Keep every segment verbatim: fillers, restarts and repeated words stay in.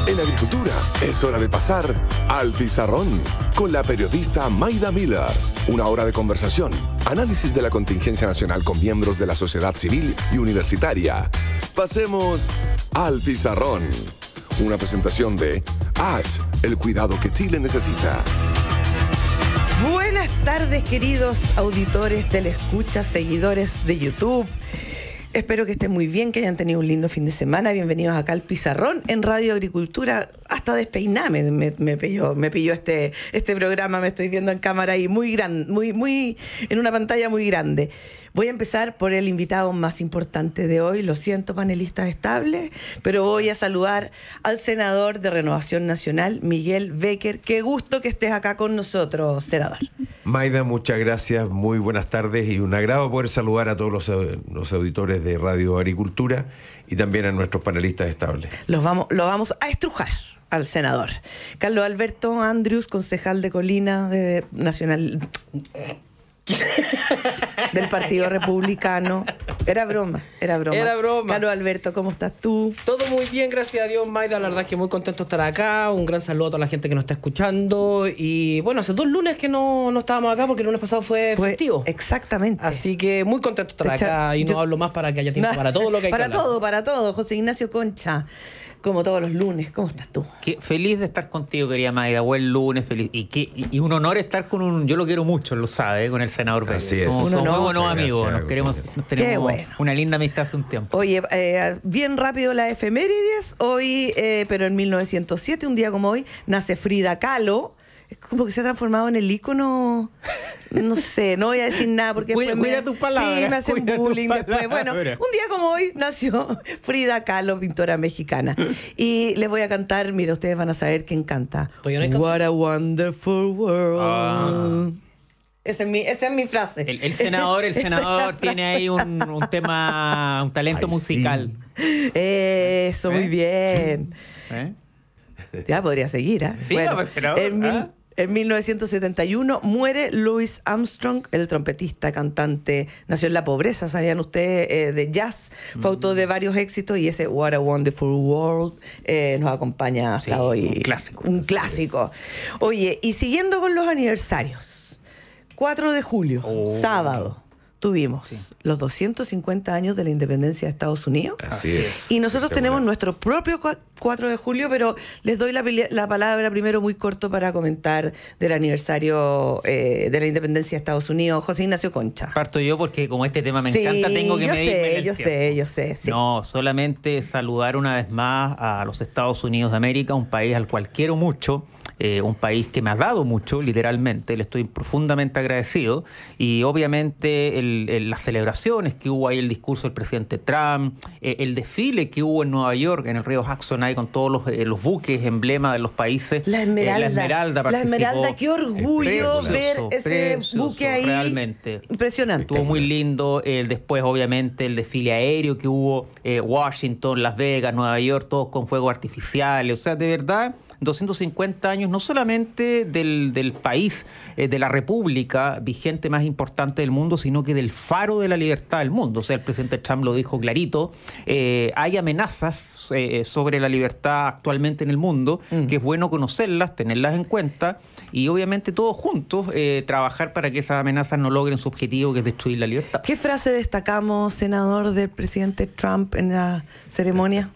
En agricultura es hora de pasar al pizarrón con la periodista Mayda Miller. Una hora de conversación, análisis de la contingencia nacional con miembros de la sociedad civil y universitaria. Pasemos al pizarrón. Una presentación de A T, el cuidado que Chile necesita. Buenas tardes, queridos auditores, telescuchas, seguidores de YouTube. Espero que estén muy bien, que hayan tenido un lindo fin de semana. Bienvenidos acá al Pizarrón en Radio Agricultura. Hasta despeiname me, me pilló, me pilló este, este programa. Me estoy viendo en cámara ahí muy grande, muy, muy, en una pantalla muy grande. Voy a empezar por el invitado más importante de hoy. Lo siento, panelistas estables, pero voy a saludar al senador de Renovación Nacional, Miguel Becker. Qué gusto que estés acá con nosotros, senador. Mayda, muchas gracias, muy buenas tardes y un agrado poder saludar a todos los, los auditores de Radio Agricultura y también a nuestros panelistas estables. Los vamos, lo vamos a estrujar al senador. Carlos Alberto Andrews, concejal de Colina de Nacional... del Partido Republicano. Era broma, era broma. Era broma. Carlos Alberto, ¿cómo estás tú? Todo muy bien, gracias a Dios, Mayda. La verdad es que muy contento de estar acá. Un gran saludo a toda la gente que nos está escuchando. Y bueno, hace dos lunes que no, no estábamos acá porque el lunes pasado fue, fue festivo. Exactamente. Así que muy contento de estar acá echa, y no yo, hablo más para que haya tiempo no, para todo lo que hay para que hablar. Para todo, para todo. José Ignacio Concha, como todos los lunes. ¿Cómo estás tú? Qué feliz de estar contigo, querida Mayda. Buen lunes, feliz. Y, qué, y un honor estar con un... Yo lo quiero mucho, lo sabe, con el senador Becker. Así es. Somos, Un somos honor. muy buenos amigos. Gracias, nos queremos, nos tenemos bueno. una linda amistad hace un tiempo. Oye, eh, bien rápido la efemérides. Hoy, eh, pero en mil novecientos siete, un día como hoy, nace Frida Kahlo. Es como que se ha transformado en el ícono, no sé, no voy a decir nada porque cuida, después cuida me, tus palabras, sí, me hacen bullying después. Bueno, un día como hoy nació Frida Kahlo, pintora mexicana. Y les voy a cantar, mira, ustedes van a saber quién canta. No What a wonderful world. Ah. Esa es mi, esa es mi frase. El, el senador, el senador tiene ahí un, un tema, un talento Ay, musical. Sí. Eso, ¿Eh? Muy bien. ¿Eh? Ya podría seguir, ¿eh? Sí, bueno, no, senador, en, mil, ¿ah? en mil novecientos setenta y uno muere Louis Armstrong, el trompetista, cantante. Nació en la pobreza, ¿sabían ustedes? Eh, de jazz. Fue mm. autor de varios éxitos y ese What a Wonderful World eh, nos acompaña hasta sí, hoy. Un clásico. Un clásico. Oye, y siguiendo con los aniversarios. cuatro de julio, oh. sábado. Tuvimos sí. los doscientos cincuenta años de la independencia de Estados Unidos. Así es. Y nosotros tenemos nuestro propio cuatro de julio, pero les doy la, la palabra primero muy corto para comentar del aniversario eh, de la independencia de Estados Unidos. José Ignacio Concha. Parto yo porque como este tema me sí, encanta, tengo que yo medirme sé, en el yo tiempo. sé, yo sé, sí. No, solamente saludar una vez más a los Estados Unidos de América, un país al cual quiero mucho, eh, un país que me ha dado mucho, literalmente, le estoy profundamente agradecido y obviamente el El, el, las celebraciones que hubo ahí, el discurso del presidente Trump, eh, el desfile que hubo en Nueva York, en el río Hudson, ahí con todos los, eh, los buques, emblema de los países. La Esmeralda. Eh, la Esmeralda participó. La Esmeralda, qué orgullo precioso, ver ese precioso, buque ahí. Realmente. Impresionante. Estuvo muy lindo. Eh, después, obviamente, el desfile aéreo que hubo, eh, Washington, Las Vegas, Nueva York, todos con fuegos artificiales. O sea, de verdad, doscientos cincuenta años, no solamente del, del país, eh, de la república vigente más importante del mundo, sino que del faro de la libertad del mundo. O sea, el presidente Trump lo dijo clarito, eh, hay amenazas eh, sobre la libertad actualmente en el mundo, mm. que es bueno conocerlas, tenerlas en cuenta y obviamente todos juntos eh, trabajar para que esas amenazas no logren su objetivo, que es destruir la libertad. ¿Qué frase destacamos, senador, del presidente Trump en la ceremonia?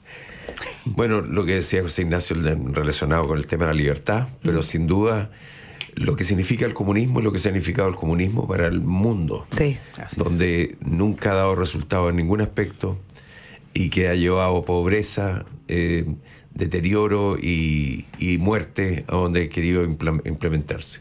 Bueno, lo que decía José Ignacio relacionado con el tema de la libertad, pero mm. sin duda lo que significa el comunismo y lo que ha significado el comunismo para el mundo, sí, donde es. nunca ha dado resultado en ningún aspecto y que ha llevado pobreza, eh, deterioro y, y muerte a donde ha querido implementarse.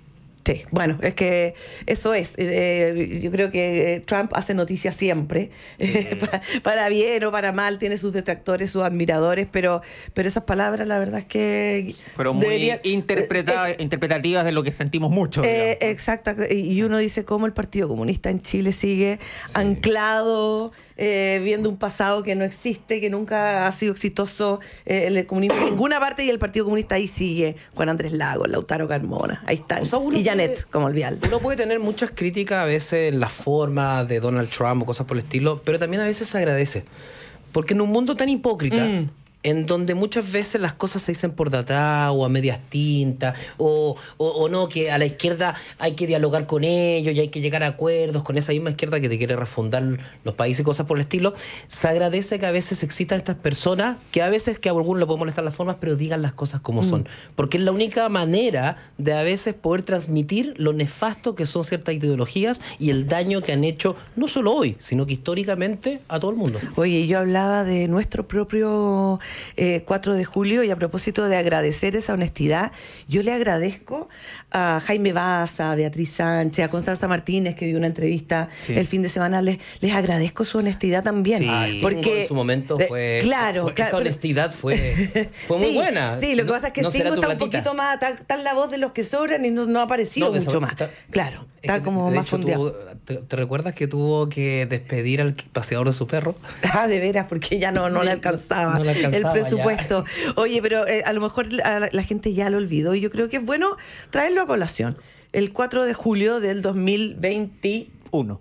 Sí, bueno, es que eso es. Eh, yo creo que Trump hace noticias siempre, sí. eh, para, para bien o para mal, tiene sus detractores, sus admiradores, pero, pero esas palabras, la verdad es que fueron muy debería, interpreta, eh, interpretativas de lo que sentimos mucho. Eh, exacto, y uno dice cómo el Partido Comunista en Chile sigue sí. anclado. Eh, viendo un pasado que no existe, que nunca ha sido exitoso eh, el comunismo en ninguna parte, y el Partido Comunista ahí sigue. Juan Andrés Lagos, Lautaro Carmona, ahí están. O sea, y Janet, puede, como el vial. Uno puede tener muchas críticas a veces en la forma de Donald Trump o cosas por el estilo, pero también a veces se agradece. Porque en un mundo tan hipócrita, mm. en donde muchas veces las cosas se dicen por de atrás o a medias tintas, o, o, o no, que a la izquierda hay que dialogar con ellos y hay que llegar a acuerdos con esa misma izquierda que te quiere refundar los países y cosas por el estilo. Se agradece que a veces existan estas personas, que a veces que a algunos le pueden molestar las formas, pero digan las cosas como mm. son. Porque es la única manera de a veces poder transmitir lo nefasto que son ciertas ideologías y el daño que han hecho, no solo hoy, sino que históricamente a todo el mundo. Oye, yo hablaba de nuestro propio eh, cuatro de julio, y a propósito de agradecer esa honestidad, yo le agradezco a Jaime Baza, a Beatriz Sánchez, a Constanza Martínez, que dio una entrevista sí. el fin de semana, les, les agradezco su honestidad también. Sí. Ah, porque en su momento fue... Eh, claro, fue, claro. Esa honestidad fue, fue muy sí, buena. Sí, lo que pasa es que no Stingo está un poquito más, está, está en la voz de los que sobran y no, no ha aparecido no, mucho más. Está, claro, está es como más fondeado. ¿te, ¿Te recuerdas que tuvo que despedir al paseador de su perro? Ah, de veras, porque ya no, no, le, alcanzaba no le alcanzaba el presupuesto. Ya. Oye, pero eh, a lo mejor la, la gente ya lo olvidó, y yo creo que es bueno traerlo a colación. El cuatro de julio del dos mil veintiuno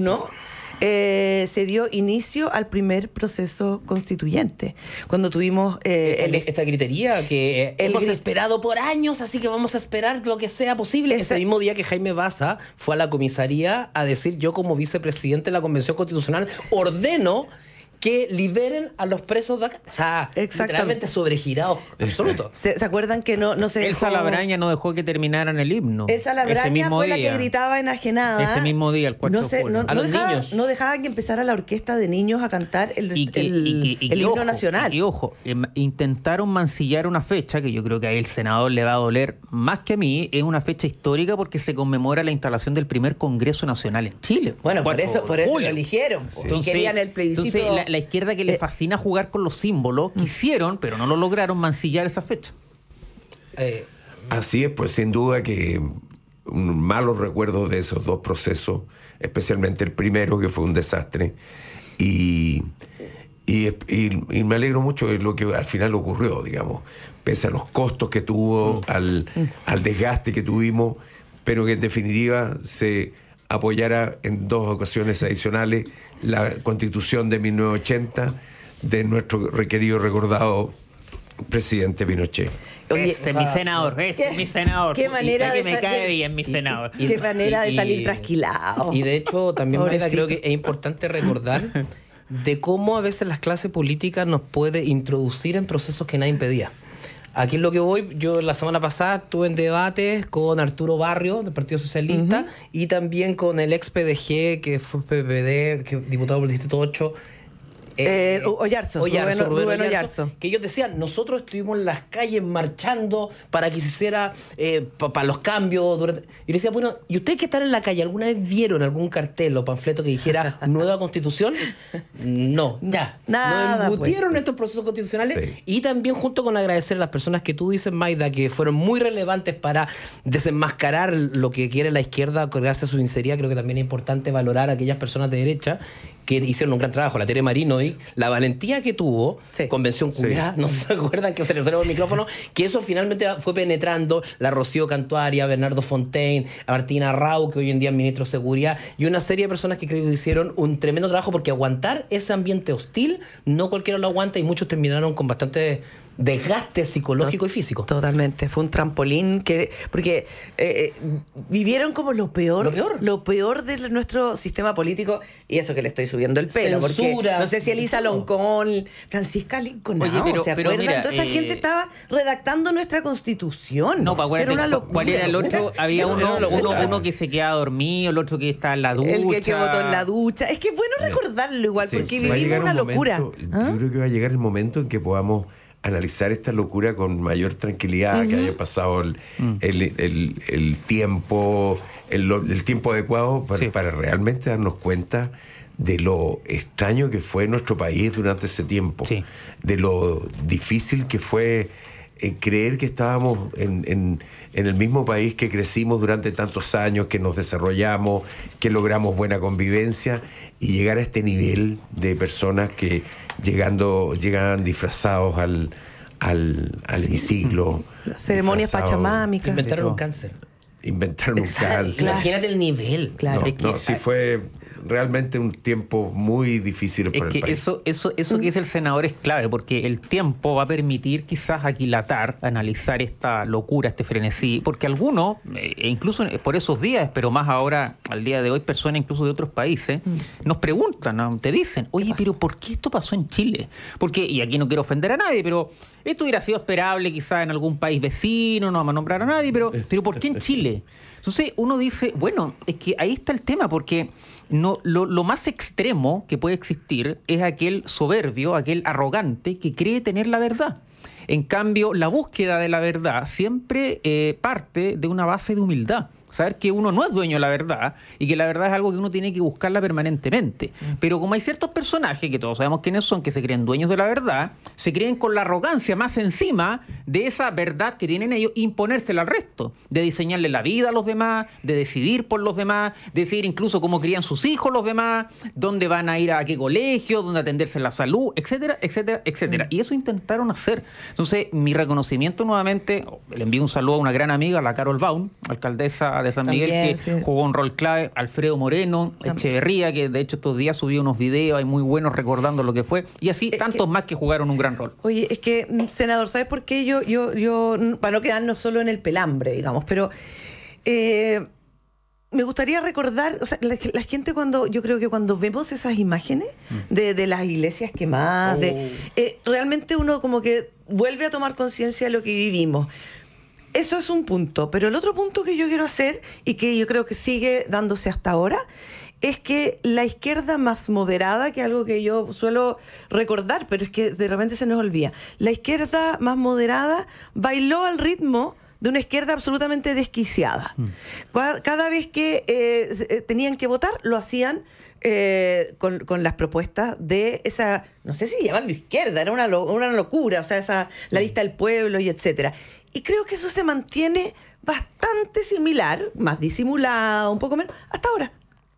Eh, se dio inicio al primer proceso constituyente, cuando tuvimos eh, esta, el, esta gritería que hemos grit... esperado por años, así que vamos a esperar lo que sea posible. Ese, Ese mismo día que Jaime Baza fue a la comisaría a decir: yo como vicepresidente de la Convención Constitucional ordeno que liberen a los presos de acá. O sea, literalmente sobregirados. Absoluto. ¿Se, ¿Se acuerdan que no, no se Elsa dejó... Labraña no dejó que terminaran el himno? Esa Labraña fue día. la que gritaba enajenada. Ese mismo día, el cuatro no se, de julio. No, a no los dejaba, niños. No dejaba que empezara la orquesta de niños a cantar el, y que, el, y que, y el himno ojo, nacional. Y ojo, eh, intentaron mancillar una fecha que yo creo que a el senador le va a doler más que a mí. Es una fecha histórica porque se conmemora la instalación del primer Congreso Nacional en Chile. Bueno, por eso, por eso lo eligieron. Sí. Entonces, querían el plebiscito. Entonces, la, la izquierda que eh, le fascina jugar con los símbolos, quisieron, pero no lo lograron, mancillar esa fecha. Eh, Así es, pues sin duda que un malos recuerdos de esos dos procesos, especialmente el primero, que fue un desastre, y, y, y, y me alegro mucho de lo que al final ocurrió, digamos, pese a los costos que tuvo, al, al desgaste que tuvimos, pero que en definitiva se apoyara en dos ocasiones adicionales la Constitución de mil novecientos ochenta, de nuestro requerido recordado presidente Pinochet. Oye, ese es mi senador, ese es mi senador. Qué manera que de me cae bien, mi senador. Y, y, qué manera y, de salir trasquilado. Y de hecho, también, Maida, creo que es importante recordar de cómo a veces las clases políticas nos puede introducir en procesos que nadie impedía. Aquí es lo que voy. Yo la semana pasada estuve en debates con Arturo Barrio, del Partido Socialista, uh-huh. y también con el ex P D G, que fue P P D, que diputado por el Distrito ocho, Eh, eh, Oyarzo, Oyarzo, Rubén, Rubén Oyarzo, Oyarzo, que ellos decían: nosotros estuvimos en las calles marchando para que se hiciera eh, para pa los cambios durante... y yo decía: bueno, ¿y ustedes que están en la calle alguna vez vieron algún cartel o panfleto que dijera nueva constitución? No, ya, nada, nos embutieron pues. estos procesos constitucionales. Sí. Y también, junto con agradecer a las personas que tú dices, Maida, que fueron muy relevantes para desenmascarar lo que quiere la izquierda gracias a su sinceridad, creo que también es importante valorar a aquellas personas de derecha que hicieron un gran trabajo. La Tere Marino y la valentía que tuvo, sí. Convención culiada, sí. ¿No se acuerdan que se le cerró el micrófono? Que eso finalmente fue penetrando. La Rocío Cantuaria, Bernardo Fontaine, a Martina Rau, que hoy en día es ministro de Seguridad, y una serie de personas que creo que hicieron un tremendo trabajo, porque aguantar ese ambiente hostil, no cualquiera lo aguanta, y muchos terminaron con bastante desgaste psicológico y físico. Totalmente, fue un trampolín que porque eh, vivieron como lo peor, lo peor, lo peor de nuestro sistema político, y eso que le estoy subiendo el pelo, censura, porque no sé si Elisa Loncón, Francisca Lincoln, Oye, pero, ¿se pero acuerdan? mira, Toda esa eh, gente estaba redactando nuestra Constitución. No, para era una locura. ¿Cuál era el otro? Había uno, era uno, uno que se quedaba dormido, el otro que está en la ducha. El que, que votó en la ducha. Es que es bueno recordarlo igual, sí, porque vivimos una un locura. Momento, ¿Ah? Yo creo que va a llegar el momento en que podamos analizar esta locura con mayor tranquilidad, uh-huh. que haya pasado el, uh-huh. el, el, el tiempo el, el tiempo adecuado para, sí. para realmente darnos cuenta de lo extraño que fue nuestro país durante ese tiempo, sí. de lo difícil que fue eh, creer que estábamos en, en, en el mismo país que crecimos durante tantos años, que nos desarrollamos, que logramos buena convivencia, y llegar a este nivel de personas que llegando llegan disfrazados al, al, al sí. hemiciclo. Las ceremonias pachamámicas. Inventaron un cáncer. Inventaron un cáncer. Imagínate el nivel. Claro. No, no, sí fue... realmente un tiempo muy difícil para Es el que país. eso, eso, eso que dice el senador es clave, porque el tiempo va a permitir quizás aquilatar, analizar esta locura, este frenesí, porque algunos, e incluso por esos días, pero más ahora, al día de hoy, personas incluso de otros países, mm. nos preguntan, ¿no? Te dicen, oye, pero ¿por qué esto pasó en Chile? Porque, y aquí no quiero ofender a nadie, pero esto hubiera sido esperable quizás en algún país vecino, no vamos a nombrar a nadie, pero, pero ¿por qué en Chile? Entonces uno dice, bueno, es que ahí está el tema, porque no, lo, lo más extremo que puede existir es aquel soberbio, aquel arrogante que cree tener la verdad. En cambio, la búsqueda de la verdad siempre eh, parte de una base de humildad. Saber que uno no es dueño de la verdad y que la verdad es algo que uno tiene que buscarla permanentemente. Pero como hay ciertos personajes, que todos sabemos quiénes son, que se creen dueños de la verdad, se creen con la arrogancia más encima de esa verdad que tienen ellos, imponérsela al resto, de diseñarle la vida a los demás, de decidir por los demás, de decidir incluso cómo crían sus hijos los demás, dónde van a ir a qué colegio, dónde atenderse la salud, etcétera, etcétera, etcétera. Mm. Y eso intentaron hacer. Entonces, mi reconocimiento nuevamente, le envío un saludo a una gran amiga, la Carol Baum, alcaldesa de San Miguel, también, que sí. jugó un rol clave, Alfredo Moreno, también. Echeverría, que de hecho estos días subió unos videos ahí muy buenos recordando lo que fue, y así es tantos que, más que jugaron un gran rol. Oye, es que, senador, ¿sabes por qué? Yo, yo, yo para no quedarnos solo en el pelambre, digamos, pero eh, me gustaría recordar, o sea, la, la gente cuando, yo creo que cuando vemos esas imágenes de, de las iglesias quemadas, oh. de, eh, realmente uno como que vuelve a tomar conciencia de lo que vivimos. Eso es un punto, pero el otro punto que yo quiero hacer y que yo creo que sigue dándose hasta ahora es que la izquierda más moderada, que es algo que yo suelo recordar, pero es que de repente se nos olvida, la izquierda más moderada bailó al ritmo de una izquierda absolutamente desquiciada. Mm. Cada, cada vez que eh, tenían que votar, lo hacían Eh, con, con las propuestas de esa, no sé si llamarlo izquierda, era una, lo, una locura, o sea, esa, la lista del pueblo y etcétera. Y creo que eso se mantiene bastante similar, más disimulado, un poco menos, hasta ahora.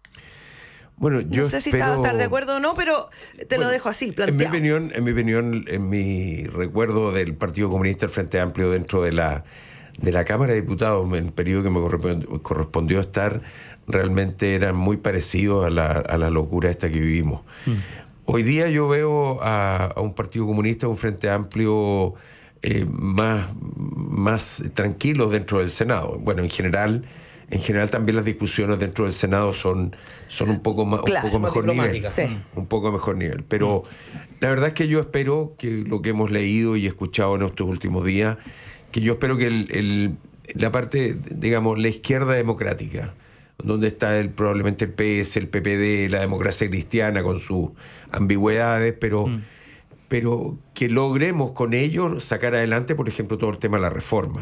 Bueno, yo no sé si espero... estás estar de acuerdo o no, pero te bueno, lo dejo así, planteado. En mi opinión, en mi opinión, en mi recuerdo del Partido Comunista, el Frente Amplio, dentro de la, de la Cámara de Diputados, en el periodo que me correspondió, correspondió estar, realmente eran muy parecidos a la, a la locura esta que vivimos. Mm. Hoy día yo veo a, a un Partido Comunista, un Frente Amplio eh, más, más tranquilos dentro del Senado. Bueno, en general, en general también las discusiones dentro del Senado son, son un poco más, claro, un poco mejor nivel. Sí. Un poco mejor nivel. Pero mm. la verdad es que yo espero que lo que hemos leído y escuchado en estos últimos días, que yo espero que el, el, la parte, digamos, la izquierda democrática, donde está el, probablemente el P S, el P P D, la democracia cristiana con sus ambigüedades, pero, mm. pero que logremos con ellos sacar adelante, por ejemplo, todo el tema de la reforma.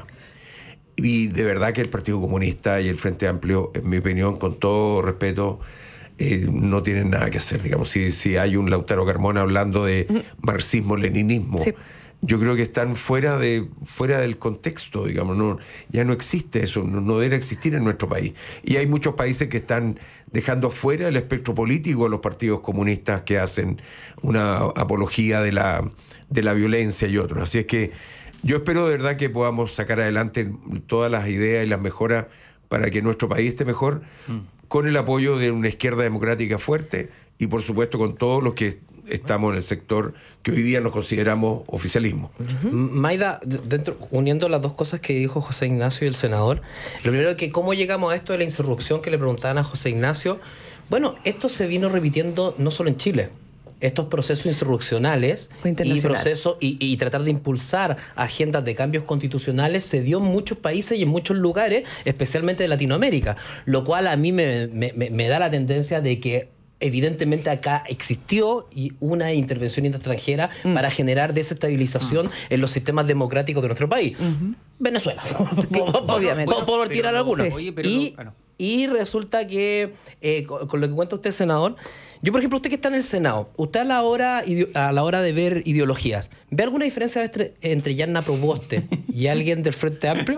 Y de verdad que el Partido Comunista y el Frente Amplio, en mi opinión, con todo respeto, eh, no tienen nada que hacer. Digamos, si, si hay un Lautaro Carmona hablando de mm. marxismo-leninismo, sí. yo creo que están fuera de fuera del contexto, digamos, no, ya no existe eso, no, no debe existir en nuestro país. Y hay muchos países que están dejando fuera del espectro político a los partidos comunistas que hacen una apología de la, de la violencia y otros. Así es que yo espero de verdad que podamos sacar adelante todas las ideas y las mejoras para que nuestro país esté mejor, mm. con el apoyo de una izquierda democrática fuerte y por supuesto con todos los que estamos en el sector que hoy día nos consideramos oficialismo. Uh-huh. Maida, dentro, uniendo las dos cosas que dijo José Ignacio y el senador, lo primero es que cómo llegamos a esto de la insurrección que le preguntaban a José Ignacio. Bueno, esto se vino repitiendo no solo en Chile. Estos procesos insurreccionales y procesos y, y tratar de impulsar agendas de cambios constitucionales se dio en muchos países y en muchos lugares, especialmente de Latinoamérica, lo cual a mí me, me, me da la tendencia de que evidentemente acá existió y una intervención extranjera mm. para generar desestabilización mm. en los sistemas democráticos de nuestro país. Uh-huh. Venezuela, obviamente. Bueno, por tirar alguna. Sí. Oye, pero y, no, bueno. y resulta que, eh, con, con lo que cuenta usted, senador, Yo, por ejemplo, usted que está en el Senado, usted a la hora, a la hora de ver ideologías, ¿ve alguna diferencia entre, entre Yarna Proboste y alguien del Frente Amplio?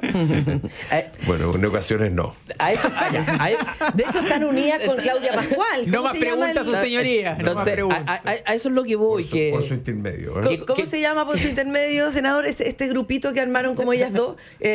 Bueno, en ocasiones no. A eso, a, a, de hecho, están unidas con Claudia Pascual. No más preguntas, su señoría. Entonces, no a, a, a eso es lo que voy. Por su, que, por su intermedio. ¿eh? ¿Cómo, ¿Cómo se llama por su intermedio, senador? Este, este grupito que armaron como ellas dos,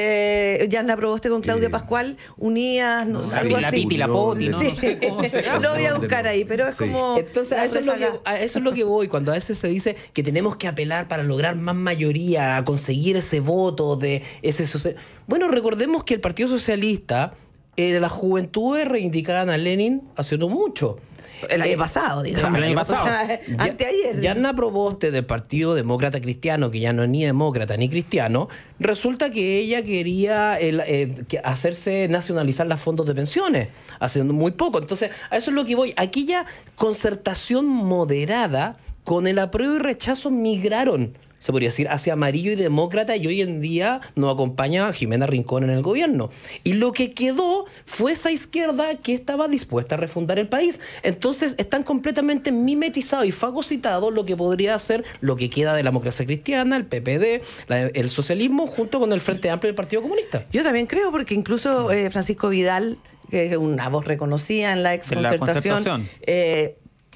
eh, Yarna Proboste con Claudia Sí. Pascual, unidas, no, Sí, algo la así. Piti, la Poti, ¿no? Sí. No sé cómo se llama. Lo voy a buscar ahí, pero es Sí. como... Entonces, a eso, es lo que, a eso es lo que voy. Cuando a veces se dice que tenemos que apelar para lograr más mayoría, a conseguir ese voto de ese social... Bueno, recordemos que el Partido Socialista, eh, las juventudes reivindicaban a Lenin hace no mucho. El año pasado, digamos. El año pasado. Anteayer. Yarna Proboste del Partido Demócrata Cristiano, que ya no es ni demócrata ni cristiano, resulta que ella quería el, eh, que hacerse nacionalizar los fondos de pensiones, haciendo muy poco. Entonces, a eso es lo que voy. Aquella concertación moderada con el apruebo y rechazo migraron, se podría decir, hacia amarillo y demócrata, y hoy en día nos acompaña Jimena Rincón en el gobierno. Y lo que quedó fue esa izquierda que estaba dispuesta a refundar el país. Entonces están completamente mimetizados y fagocitados lo que podría ser lo que queda de la democracia cristiana, el P P D, la, el socialismo, junto con el Frente Amplio del Partido Comunista. Yo también creo, porque incluso eh, Francisco Vidal, que es una voz reconocida en la ex En la concertación, concertación. eh,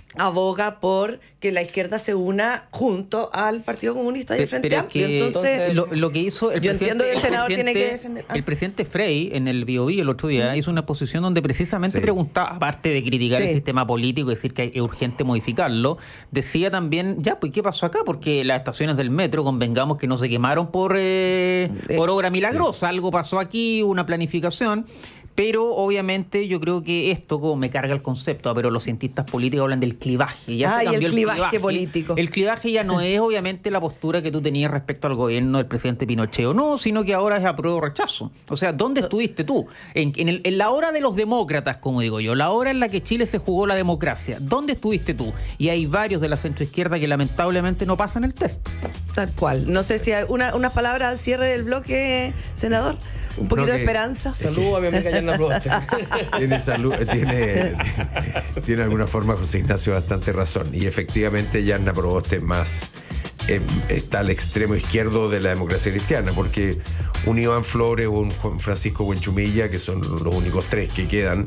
aboga por que la izquierda se una junto al Partido Comunista y al Frente Pero es Amplio. que Entonces, lo, lo que hizo el yo presidente, entiendo que el senador tiene que presidente- defender- ah. el presidente Frey en el Biobío el otro día hizo una exposición donde precisamente Sí. preguntaba, aparte de criticar Sí. el sistema político y decir que es urgente modificarlo, decía también, ya, pues ¿qué pasó acá? Porque las estaciones del metro, convengamos que no se quemaron por, eh, por obra milagrosa, algo pasó aquí, una planificación. Pero obviamente yo creo que esto, como me carga el concepto, pero los cientistas políticos hablan del clivaje. Ya Ah, se y el cambió clivaje político. El clivaje ya no es obviamente la postura que tú tenías respecto al gobierno del presidente Pinochet o no, sino que ahora es apruebo o rechazo. O sea, ¿dónde estuviste tú? En, en, el- en la hora de los demócratas, como digo yo, la hora en la que Chile se jugó la democracia, ¿dónde estuviste tú? Y hay varios de la centroizquierda que lamentablemente no pasan el test. tal cual. No sé si hay una, unas palabras al cierre del bloque, senador. Un poquito No, de que- esperanza. Saludos a mi amiga Yarna Proboste. Tiene, salud, tiene, tiene alguna forma José Ignacio bastante razón. Y efectivamente Yarna Proboste más eh, está al extremo izquierdo de la democracia cristiana, porque un Iván Flores o un Juan Francisco Buenchumilla, que son los únicos tres que quedan,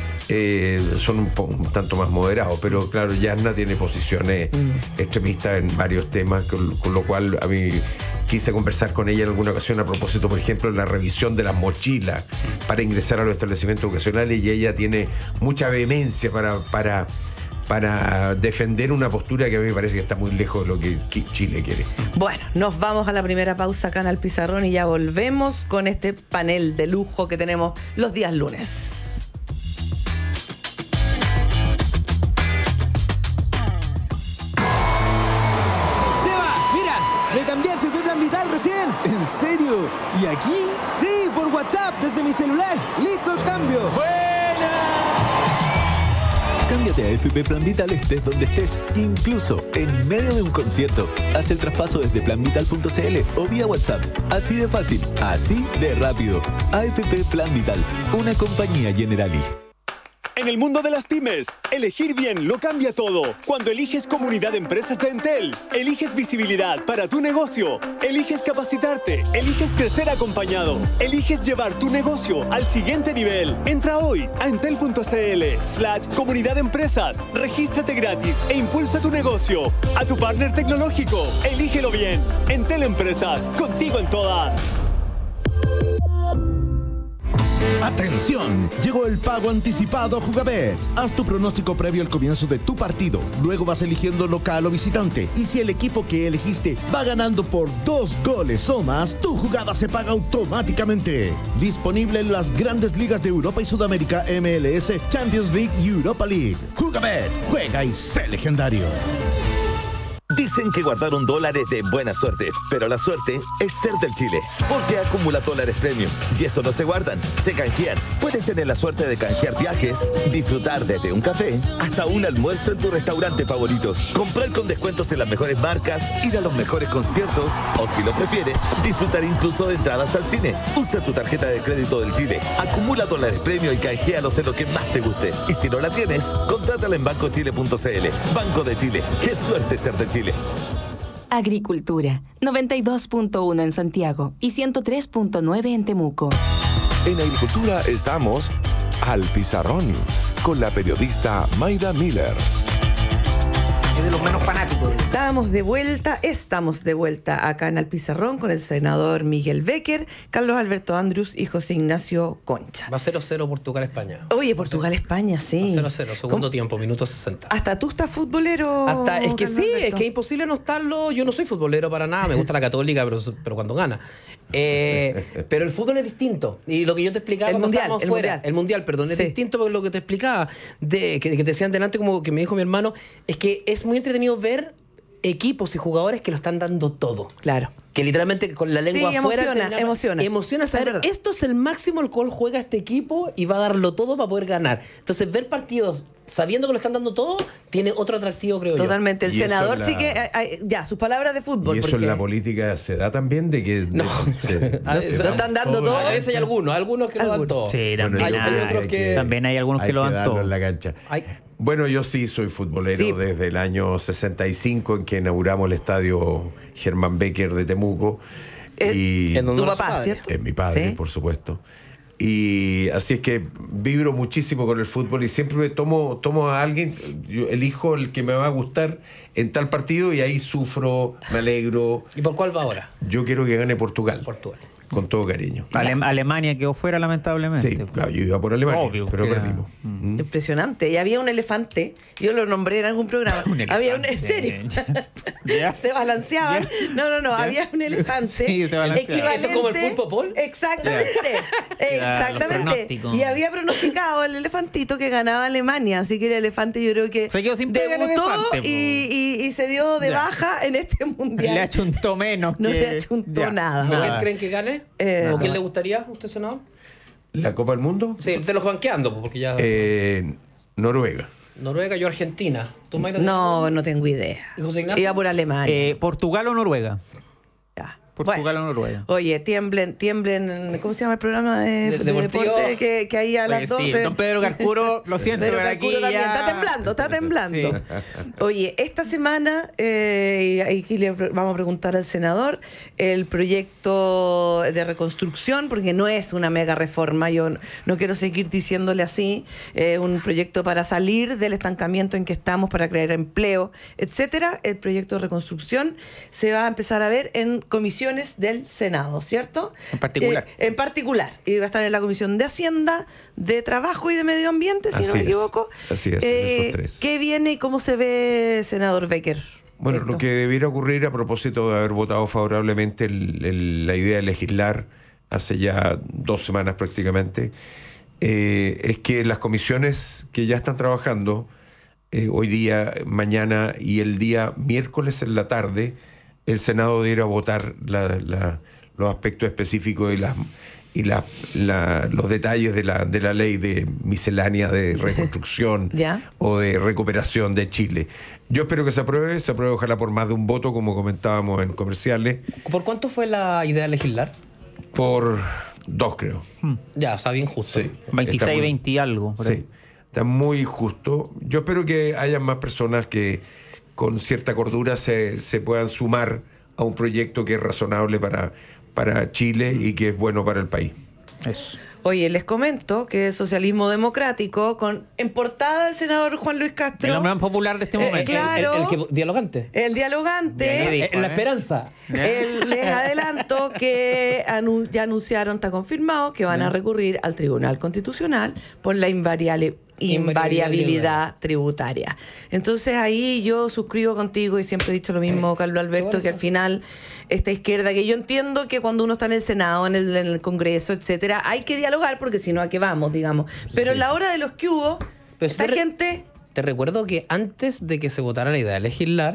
eh, son un, po- un tanto más moderados. Pero claro, Yarna tiene posiciones extremistas en varios temas, con, con lo cual a mí quise conversar con ella en alguna ocasión a propósito, por ejemplo, de la revisión de las mochilas para ingresar a los establecimientos educacionales, y ella tiene mucha vehemencia para, para, para defender una postura que a mí me parece que está muy lejos de lo que qui- Chile quiere. Bueno, nos vamos a la primera pausa acá en el Pizarrón y ya volvemos con este panel de lujo que tenemos los días lunes. Seba, mira, me cambié a F P Plan Vital recién. ¿En serio? ¿Y aquí? Sí, por WhatsApp, desde mi celular. ¡Listo el cambio! ¡Buena! Cámbiate a F P Plan Vital estés donde estés, incluso en medio de un concierto. Haz el traspaso desde plan vital punto c l o vía WhatsApp. Así de fácil, así de rápido. A F P Plan Vital, una compañía Generali. En el mundo de las pymes, elegir bien lo cambia todo. Cuando eliges Comunidad de Empresas de Entel, eliges visibilidad para tu negocio, eliges capacitarte, eliges crecer acompañado, eliges llevar tu negocio al siguiente nivel. Entra hoy a entel punto c l slash comunidad de empresas, regístrate gratis e impulsa tu negocio. A tu partner tecnológico, elígelo bien. Entel Empresas, contigo en todas. ¡Atención! Llegó el pago anticipado a Jugabet. Haz tu pronóstico previo al comienzo de tu partido. Luego vas eligiendo local o visitante. Y si el equipo que elegiste va ganando por dos goles o más, tu jugada se paga automáticamente. Disponible en las grandes ligas de Europa y Sudamérica, M L S, Champions League y Europa League. Jugabet. Juega y sé legendario. Dicen que guardar un dólar es de buena suerte, pero la suerte es ser del Chile. Porque acumula dólares premium. Y eso no se guardan, se canjean. Puedes tener la suerte de canjear viajes, disfrutar desde un café hasta un almuerzo en tu restaurante favorito. Comprar con descuentos en las mejores marcas, ir a los mejores conciertos o, si lo prefieres, disfrutar incluso de entradas al cine. Usa tu tarjeta de crédito del Chile. Acumula dólares premium y canjealos en lo que más te guste. Y si no la tienes, contrátala en banco chile punto c l. Banco de Chile. ¡Qué suerte ser de Chile! Agricultura, noventa y dos punto uno en Santiago y ciento tres punto nueve en Temuco. En Agricultura estamos al pizarrón con la periodista Mayda Miller. Es de los menos fanáticos. Estamos de vuelta, estamos de vuelta acá en Al Pizarrón con el senador Miguel Becker, Carlos Alberto Andrus y José Ignacio Concha. Va cero cero Portugal-España. Oye, Portugal-España, sí. cero cero, segundo ¿Cómo? Tiempo, minuto sesenta. Hasta tú estás futbolero. Hasta, es que Carlos sí, Alberto. es que es imposible no estarlo. Yo no soy futbolero para nada, me gusta la Católica, pero, pero cuando gana. Eh, pero el fútbol es distinto. Y lo que yo te explicaba El cuando mundial, estábamos el fuera, mundial. el mundial, perdón, es Sí. distinto porque lo que te explicaba, de, que, que te decían delante, como que me dijo mi hermano, es que es muy entretenido ver equipos y jugadores que lo están dando todo. Claro. Que literalmente con la lengua Sí, afuera... emociona, terminan- emociona. Emociona Es saber, verdad. esto es el máximo al cual juega este equipo y va a darlo todo para poder ganar. Entonces, ver partidos sabiendo que lo están dando todo, tiene otro atractivo, creo yo. Totalmente. El Y eso senador en la- sí que... eh, eh, ya, sus palabras de fútbol. Y eso porque en la política se da también de que... No. se- A veces- Lo están dando todo. A veces hay algunos, algunos que lo dan Algunos. todo. Sí, Bueno, también, yo hay hay, otros que- también hay algunos hay que lo dan darlo todo. en la cancha. Hay- Bueno, yo sí soy futbolero Sí. desde el año sesenta y cinco en que inauguramos el estadio Germán Becker de Temuco. Eh, y en donde Tu era su papá, padre. ¿cierto? es mi padre, Sí. por supuesto. Y así es que vibro muchísimo con el fútbol y siempre me tomo, tomo a alguien, yo elijo el que me va a gustar en tal partido y ahí sufro, me alegro. ¿Y por cuál va ahora? Yo quiero que gane Portugal, Portugal. con todo cariño. Ale- Alemania quedó fuera, lamentablemente. Sí, claro, yo iba por Alemania, Obvio pero que era- perdimos. Mm. ¿Mm? Impresionante. Y había un elefante, yo lo nombré en algún programa. Un Había un, en elefante. serio. Ya. Se balanceaban. No, no, no, había un elefante. Sí, se balanceaba. equivalente. ¿Esto es como el pulpo Paul? Exactamente. Ya, los Exactamente. pronósticos. Y había pronosticado el elefantito que ganaba Alemania. Así que el elefante yo creo que Se quedó sin pega el debutó elefante, po. y, y- y se dio de Ya. baja en este mundial. Le achuntó menos. No que- le achuntó Ya. nada. ¿Quién Nada. creen que gane? Eh, ¿O quién le gustaría, usted senador? ¿La Copa del Mundo? Sí, te los banqueando, porque ya... Eh, Noruega. Noruega, yo Argentina. ¿Tú, Mayra? No, no tengo idea. ¿Y José Ignacio? Iba por Alemania. Eh, ¿Portugal o Noruega? Ya. Portugal Bueno. o Noruega. Oye, tiemblen, tiemblen, ¿cómo se llama el programa de, De- de deportivo. deporte que, que hay a las Oye, doce? sí, don Pedro Carcuro, lo siento, Pedro pero aquí Carcuro también, ya- está temblando, está temblando. Sí. Oye, esta semana, eh, y aquí le pre- vamos a preguntar al senador, el proyecto de reconstrucción, porque no es una mega reforma, yo no, no quiero seguir diciéndole así, eh, un proyecto para salir del estancamiento en que estamos, para crear empleo, etcétera. El proyecto de reconstrucción se va a empezar a ver en comisiones del Senado, ¿cierto? En particular. Eh, en particular. Y va a estar en la Comisión de Hacienda, de Trabajo y de Medio Ambiente, si Así no me es, equivoco. así es, Eh, esos tres. ¿Qué viene y cómo se ve, senador Becker? Bueno, esto? lo que debiera ocurrir a propósito de haber votado favorablemente el- el- la idea de legislar hace ya dos semanas prácticamente, eh, es que las comisiones que ya están trabajando eh, hoy día, mañana y el día miércoles en la tarde, el Senado debiera votar la- la- los aspectos específicos y las y la, la- los detalles de la, de la ley de miscelánea de reconstrucción Ya. o de recuperación de Chile. Yo espero que se apruebe, se apruebe ojalá por más de un voto, como comentábamos en comerciales, ¿Por cuánto fue la idea de legislar? por dos creo. Ya, o sea, bien justo. Sí. veintiséis, Está muy- veinte y algo. por Sí, ahí. está muy justo. Yo espero que haya más personas que con cierta cordura se, se puedan sumar a un proyecto que es razonable para, para Chile y que es bueno para el país. Eso. Oye, les comento que es Socialismo Democrático, con en portada el senador Juan Luis Castro. El hombre más popular de este Eh, momento. claro. El, el que, dialogante. El dialogante. Ya, ya dijo, En la ¿eh? esperanza. El- les adelanto que anu- ya anunciaron, está confirmado, que van a recurrir al Tribunal Constitucional por la invariable, invariabilidad tributaria. Entonces ahí yo suscribo contigo y siempre he dicho lo mismo, Carlos Alberto, que al final esta izquierda, que yo entiendo que cuando uno está en el Senado, en el, en el Congreso, etcétera, hay que dialogar porque si no, ¿a qué vamos, digamos? Pero en la hora de los que hubo, Pero esta si te re- gente... Te recuerdo que antes de que se votara la idea de legislar,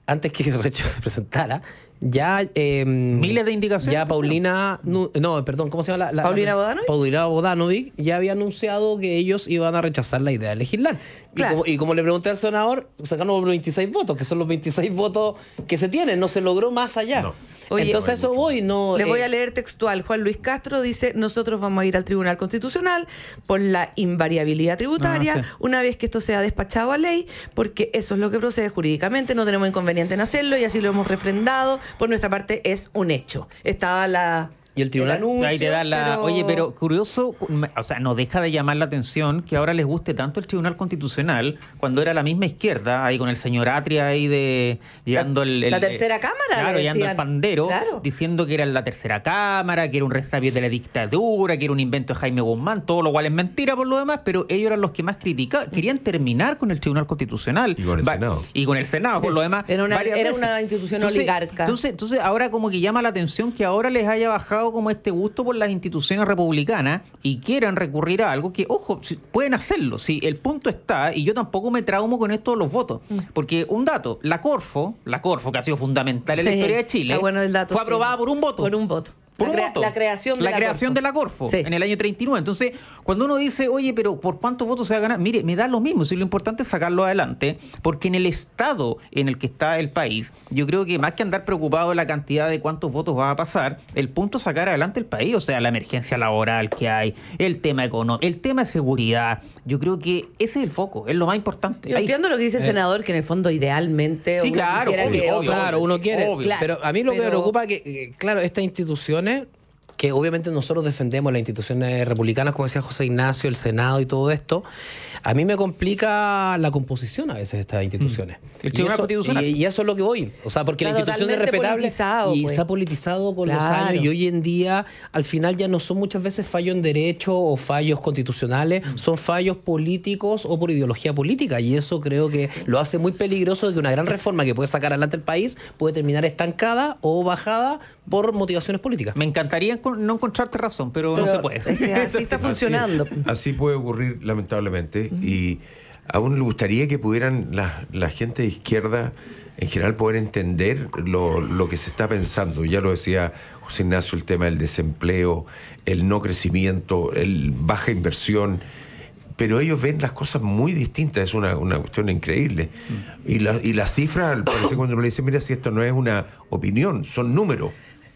antes que el rechazo se presentara, ya... Eh, Miles de indicaciones. Ya Paulina... No, no, perdón, ¿cómo se llama la...? la ¿Paulina la, Bodanovic? Paulina Bodanovic ya había anunciado que ellos iban a rechazar la idea de legislar. Claro. Y, como, y como le pregunté al senador, sacaron veintiséis votos, que son los veintiséis votos que se tienen, no se logró más allá. No. Oye, Entonces eso voy, no... Le eh, voy a leer textual. Juan Luis Castro dice, nosotros vamos a ir al Tribunal Constitucional por la invariabilidad tributaria, Ah, sí. una vez que esto sea despachado a ley, porque eso es lo que procede jurídicamente, no tenemos inconveniente en hacerlo y así lo hemos refrendado. Por nuestra parte es un hecho. Estaba la... ¿Y el tribunal? anuncio, Ahí te da la... pero- Oye, pero curioso, o sea, no deja de llamar la atención que ahora les guste tanto el Tribunal Constitucional cuando era la misma izquierda, ahí con el señor Atria ahí de... Llevando La- el, el- la tercera cámara, Claro, le llevando el decían. pandero, Claro. diciendo que era la tercera cámara, que era un resabio de la dictadura, que era un invento de Jaime Guzmán, todo lo cual es mentira por lo demás, pero ellos eran los que más criticaban. Querían terminar con el Tribunal Constitucional. Y con el Va- Senado. Y con el Senado, por lo demás. Era una- varias era veces. una institución Entonces- oligarca. Entonces, entonces ahora como que llama la atención que ahora les haya bajado como este gusto por las instituciones republicanas y quieran recurrir a algo que, ojo, si- pueden hacerlo. Si el punto está, y yo tampoco me traumo con esto de los votos, porque un dato, la Corfo, la Corfo que ha sido fundamental en la Sí, historia de Chile, está bueno el dato, fue sí. aprobada por un voto. Por un voto. Por La un crea- voto. la creación de la la creación Corfo. de la Corfo Sí. en el año treinta y nueve. Entonces, cuando uno dice, oye, pero ¿por cuántos votos se va a ganar? Mire, me da lo mismo. Si lo importante es sacarlo adelante, porque en el estado en el que está el país, yo creo que más que andar preocupado de la cantidad de cuántos votos va a pasar, el punto es sacar adelante el país. O sea, la emergencia laboral que hay, el tema económico, el tema de seguridad. Yo creo que ese es el foco, es lo más importante. Yo Ahí- entiendo lo que dice el Eh. senador, que en el fondo idealmente... Sí, uno claro, quisiera obvio, que- obvio, Claro, uno quiere. obvio. Claro, pero a mí lo que me pero- preocupa es que, que, claro, estas instituciones, que obviamente nosotros defendemos las instituciones republicanas, como decía José Ignacio, el Senado y todo esto, a mí me complica la composición a veces de estas instituciones. El Y Tribunal eso- Constitucional. Y, y eso es lo que voy. O sea, porque Está la institución es totalmente respetable politizado, y pues. se ha politizado con los Claro. años y hoy en día al final ya no son muchas veces fallos en derecho o fallos constitucionales, son fallos políticos o por ideología política y eso creo que lo hace muy peligroso de que una gran reforma que puede sacar adelante el país puede terminar estancada o bajada por motivaciones políticas. Me encantaría encon- no encontrarte razón, pero, no Pero se puede. es que así está funcionando. Así, así puede ocurrir, lamentablemente. Y a uno le gustaría que pudieran la, la gente de izquierda en general poder entender lo, lo que se está pensando. Ya lo decía José Ignacio, el tema del desempleo, el no crecimiento, el baja inversión. Pero ellos ven las cosas muy distintas, es una, una cuestión increíble. Y la, y la cifra, parece cuando uno le dice, mira, si esto no es una opinión, son números.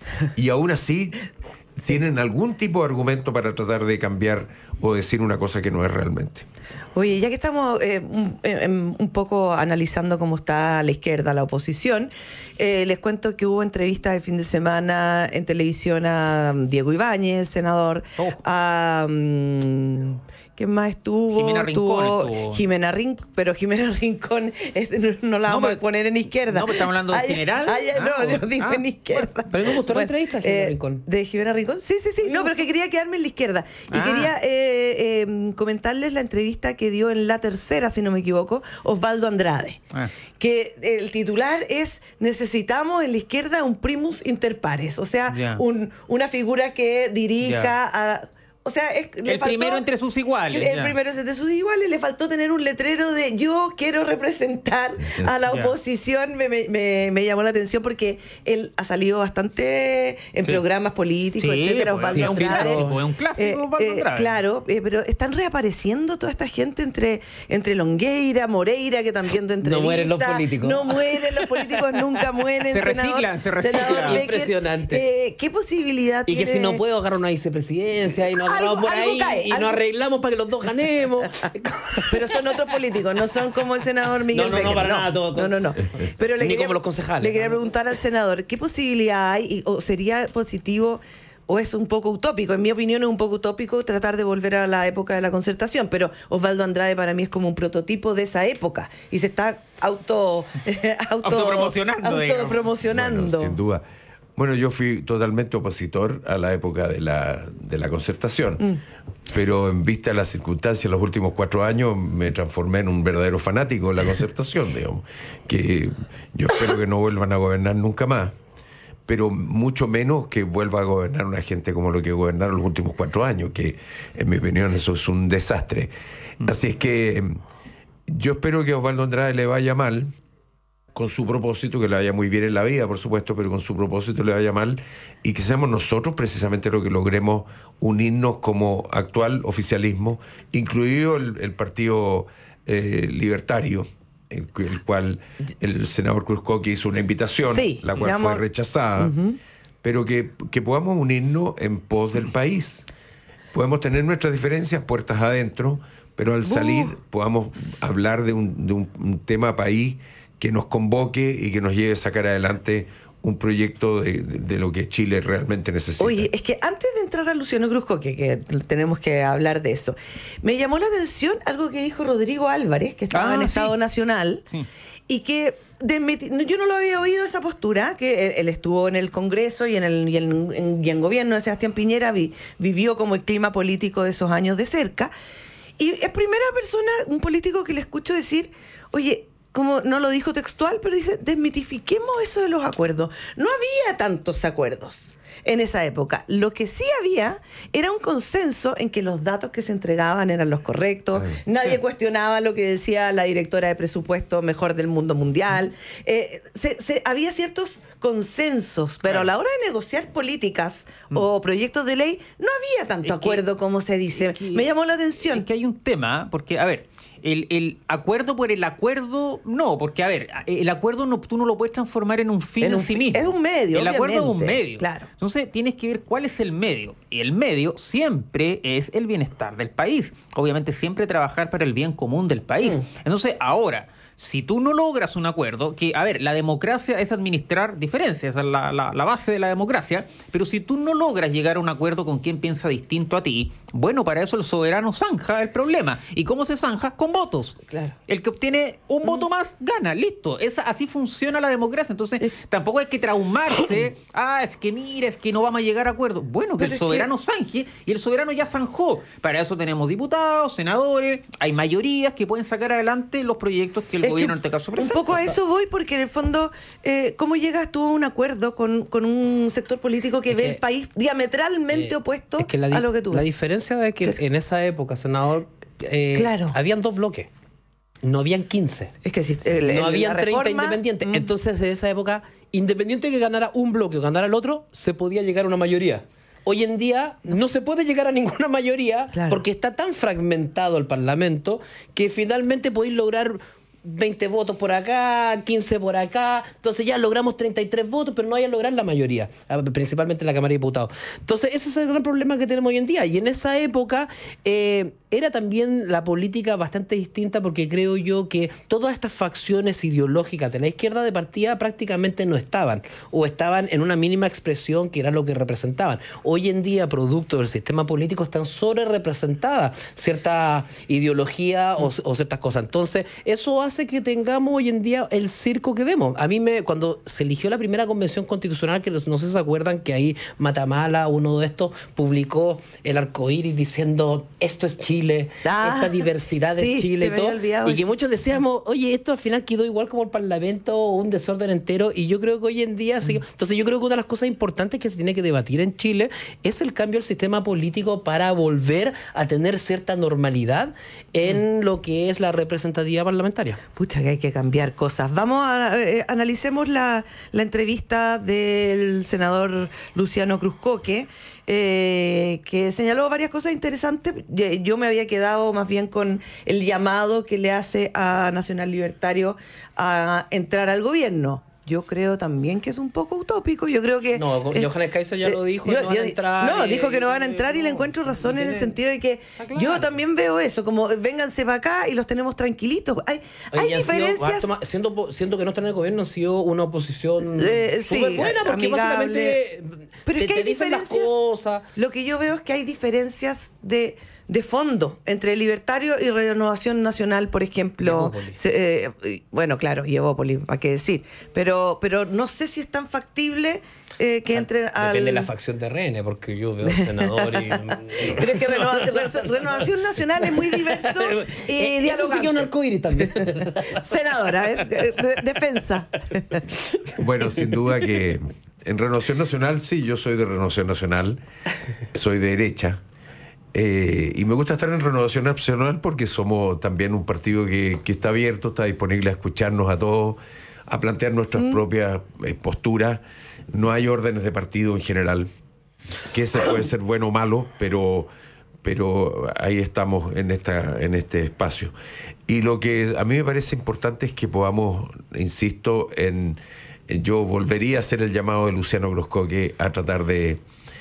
Y aún así tienen algún tipo de argumento para tratar de cambiar o decir una cosa que no es realmente. Oye, ya que estamos eh, un, eh, un poco analizando cómo está la izquierda, la oposición, eh, les cuento que hubo entrevistas el fin de semana en televisión a Diego Ibáñez, senador, Oh. a... um, ¿quién más estuvo? Jimena Rincón Estuvo estuvo. Jimena Rincón, pero Jimena Rincón es- no, no la No, vamos pero- a poner en izquierda. no, pero estamos hablando de Ay, general. ay, ay, Ah, no, bueno. lo digo Ah, en izquierda. Pero me gustó la Bueno, entrevista de Jimena eh, Rincón. ¿De Jimena Rincón? Sí, sí, sí. No, pero es que quería quedarme en la izquierda. Y Ah. quería eh, eh, comentarles la entrevista que dio en La Tercera, si no me equivoco, Osvaldo Andrade. Ah. Que el titular es necesitamos en la izquierda un primus inter pares. O sea, Ya. un, una figura que dirija Ya. a... O sea, es, le El faltó- primero entre sus iguales. el ya. primero entre sus iguales, le faltó tener un letrero de yo quiero representar a la Ya. oposición. Me, me, me- me llamó la atención porque él ha salido bastante en Sí. programas políticos, Sí, etcétera. pues, Osvaldo es un Andrade. clásico, es un clásico, Eh, Osvaldo eh, Andrade. Claro, eh, pero están reapareciendo toda esta gente entre, entre Longueira, Moreira, que también de entrevista. No mueren los políticos. No mueren los políticos, nunca mueren. Se senador- reciclan, se reciclan. senador Becker. Impresionante. Eh, ¿Qué posibilidad Y que tiene? si no puedo agarrar una vicepresidencia y nos Algo- agarramos por algo ahí cae, y algo- nos arreglamos para que los dos ganemos. Pero son otros políticos, no son como el senador Miguel No, no, no, Becker, para nada, todo- no, no, no. Pero le Ni quería, como los concejales. Le quería preguntar al senador, ¿qué posibilidad hay y- o sería positivo o es un poco utópico? En mi opinión es un poco utópico tratar de volver a la época de la concertación, pero Osvaldo Andrade para mí es como un prototipo de esa época y se está auto, auto Autopromocionando, digamos. autopromocionando. Bueno, sin duda. Bueno, yo fui totalmente opositor a la época de la, de la concertación, Mm. pero en vista de las circunstancias, los últimos cuatro años me transformé en un verdadero fanático de la concertación, digamos, que yo espero que no vuelvan a gobernar nunca más, pero mucho menos que vuelva a gobernar una gente como lo que gobernaron los últimos cuatro años, que en mi opinión eso es un desastre. Así es que yo espero que a Osvaldo Andrade le vaya mal, con su propósito, que le vaya muy bien en la vida, por supuesto, pero con su propósito le vaya mal, y que seamos nosotros precisamente lo que logremos unirnos como actual oficialismo, incluido el, el Partido eh, Libertario, el, el cual el senador Cruzcoque hizo una invitación, sí, la cual digamos, fue rechazada, uh-huh. pero que, que podamos unirnos en pos del país. Podemos tener nuestras diferencias puertas adentro, pero al salir uh. podamos hablar de un, de un, un tema país que nos convoque y que nos lleve a sacar adelante un proyecto de, de, de lo que Chile realmente necesita. Oye, es que antes de entrar a Luciano Cruzcoque, que, que tenemos que hablar de eso, me llamó la atención algo que dijo Rodrigo Álvarez, que estaba ah, en Estado sí. Nacional, sí. y que desmeti- yo no lo había oído esa postura, que él, él estuvo en el Congreso y en el y en, en, y en gobierno de Sebastián Piñera, vi, vivió como el clima político de esos años de cerca, y es primera persona, un político que le escucho decir, oye, como no lo dijo textual, pero dice, desmitifiquemos eso de los acuerdos. No había tantos acuerdos en esa época. Lo que sí había era un consenso en que los datos que se entregaban eran los correctos. Ay, Nadie sí. cuestionaba lo que decía la directora de presupuesto mejor del mundo mundial. Eh, se, se, había ciertos consensos, pero claro. a la hora de negociar políticas mm. o proyectos de ley, no había tanto es acuerdo que, como se dice. Que, Me llamó la atención. Es que hay un tema, porque, a ver, El, el acuerdo por el acuerdo, no, porque a ver, el acuerdo no, tú no lo puedes transformar en un fin en, en un, sí mismo. Es un medio, El obviamente. acuerdo es un medio. Claro. Entonces tienes que ver cuál es el medio. Y el medio siempre es el bienestar del país. Obviamente siempre trabajar para el bien común del país. Mm. Entonces ahora, si tú no logras un acuerdo, que, a ver, la democracia es administrar diferencias, esa es la, la, la base de la democracia, pero si tú no logras llegar a un acuerdo con quien piensa distinto a ti, bueno, para eso el soberano zanja el problema. ¿Y cómo se zanja? Con votos. Claro. El que obtiene un mm. voto más, gana, listo. Esa, así funciona la democracia. Entonces, eh. tampoco hay que traumarse, ah, es que mira, es que no vamos a llegar a acuerdo. Bueno, que pero el soberano que... zanje, y el soberano ya zanjó. Para eso tenemos diputados, senadores, hay mayorías que pueden sacar adelante los proyectos que el es gobierno en este caso presenta. Un poco a eso voy, porque en el fondo, eh, ¿cómo llegas tú a un acuerdo con, con un sector político que es ve que, el país diametralmente eh, opuesto es que la, a lo que tú ves? La diferencia es que ¿Qué? en esa época, senador, eh, claro. habían dos bloques. No habían quince. Es que si, el, no el, habían treinta reforma, independientes. Mm. Entonces, en esa época, independiente que ganara un bloque o ganara el otro, se podía llegar a una mayoría. Hoy en día no se puede llegar a ninguna mayoría claro. porque está tan fragmentado el Parlamento que finalmente podéis lograr veinte votos por acá, quince por acá, entonces ya logramos treinta y tres votos, pero no hay a lograr la mayoría, principalmente en la Cámara de Diputados. Entonces ese es el gran problema que tenemos hoy en día, y en esa época eh, era también la política bastante distinta, porque creo yo que todas estas facciones ideológicas de la izquierda de partida prácticamente no estaban, o estaban en una mínima expresión que era lo que representaban. Hoy en día, producto del sistema político, están sobre representadas cierta ideología o, o ciertas cosas. Entonces eso hace que tengamos hoy en día el circo que vemos. A mí me, cuando se eligió la primera convención constitucional, que no sé si se acuerdan que ahí Matamala, uno de estos, publicó el arcoíris diciendo esto es Chile, ah, esta diversidad sí, es Chile y todo, y que eso. Muchos decíamos, oye, esto al final quedó igual como el Parlamento, un desorden entero, y yo creo que hoy en día mm. sí. Entonces yo creo que una de las cosas importantes que se tiene que debatir en Chile es el cambio del sistema político para volver a tener cierta normalidad en mm. lo que es la representatividad parlamentaria. Pucha, que hay que cambiar cosas. Vamos a eh, analicemos la, la entrevista del senador Luciano Cruzcoque, eh, que señaló varias cosas interesantes. Yo me había quedado más bien con el llamado que le hace a Nacional Libertario a entrar al gobierno. Yo creo también que es un poco utópico. Yo creo que... No, eh, Johannes Kaiser ya eh, lo dijo, yo, no van yo, a entrar. No, eh, dijo que no van a entrar, y no, le encuentro razón tiene, en el sentido de que claro. yo también veo eso, como vénganse para acá y los tenemos tranquilitos. Hay, Oye, hay diferencias... Sido, siendo, siento que no están en el gobierno, han sido una oposición eh, súper sí, buena, porque amigable. Básicamente Pero te, es que hay te dicen diferencias, las cosas. Lo que yo veo es que hay diferencias de... de fondo entre Libertario y Renovación Nacional, por ejemplo. Se, eh, bueno, claro, y Evópolis, ¿para qué decir? Pero, pero no sé si es tan factible eh, que o sea, entren al... Depende de la facción de R N, porque yo veo senador y... Pero es que Renovación, Renovación Nacional es muy diverso y eh, dialogante. Eso sí un arcoíris también. Senador, a ver, de, defensa. Bueno, sin duda que en Renovación Nacional, sí, yo soy de Renovación Nacional, soy de derecha. Eh, y me gusta estar en Renovación Nacional porque somos también un partido que, que está abierto, está disponible a escucharnos a todos, a plantear nuestras mm. propias eh, posturas. No hay órdenes de partido en general, que ese puede ser bueno o malo, pero, pero ahí estamos en, esta, en este espacio. Y lo que a mí me parece importante es que podamos, insisto, en, en yo volvería a hacer el llamado de Luciano Groscoque a tratar de,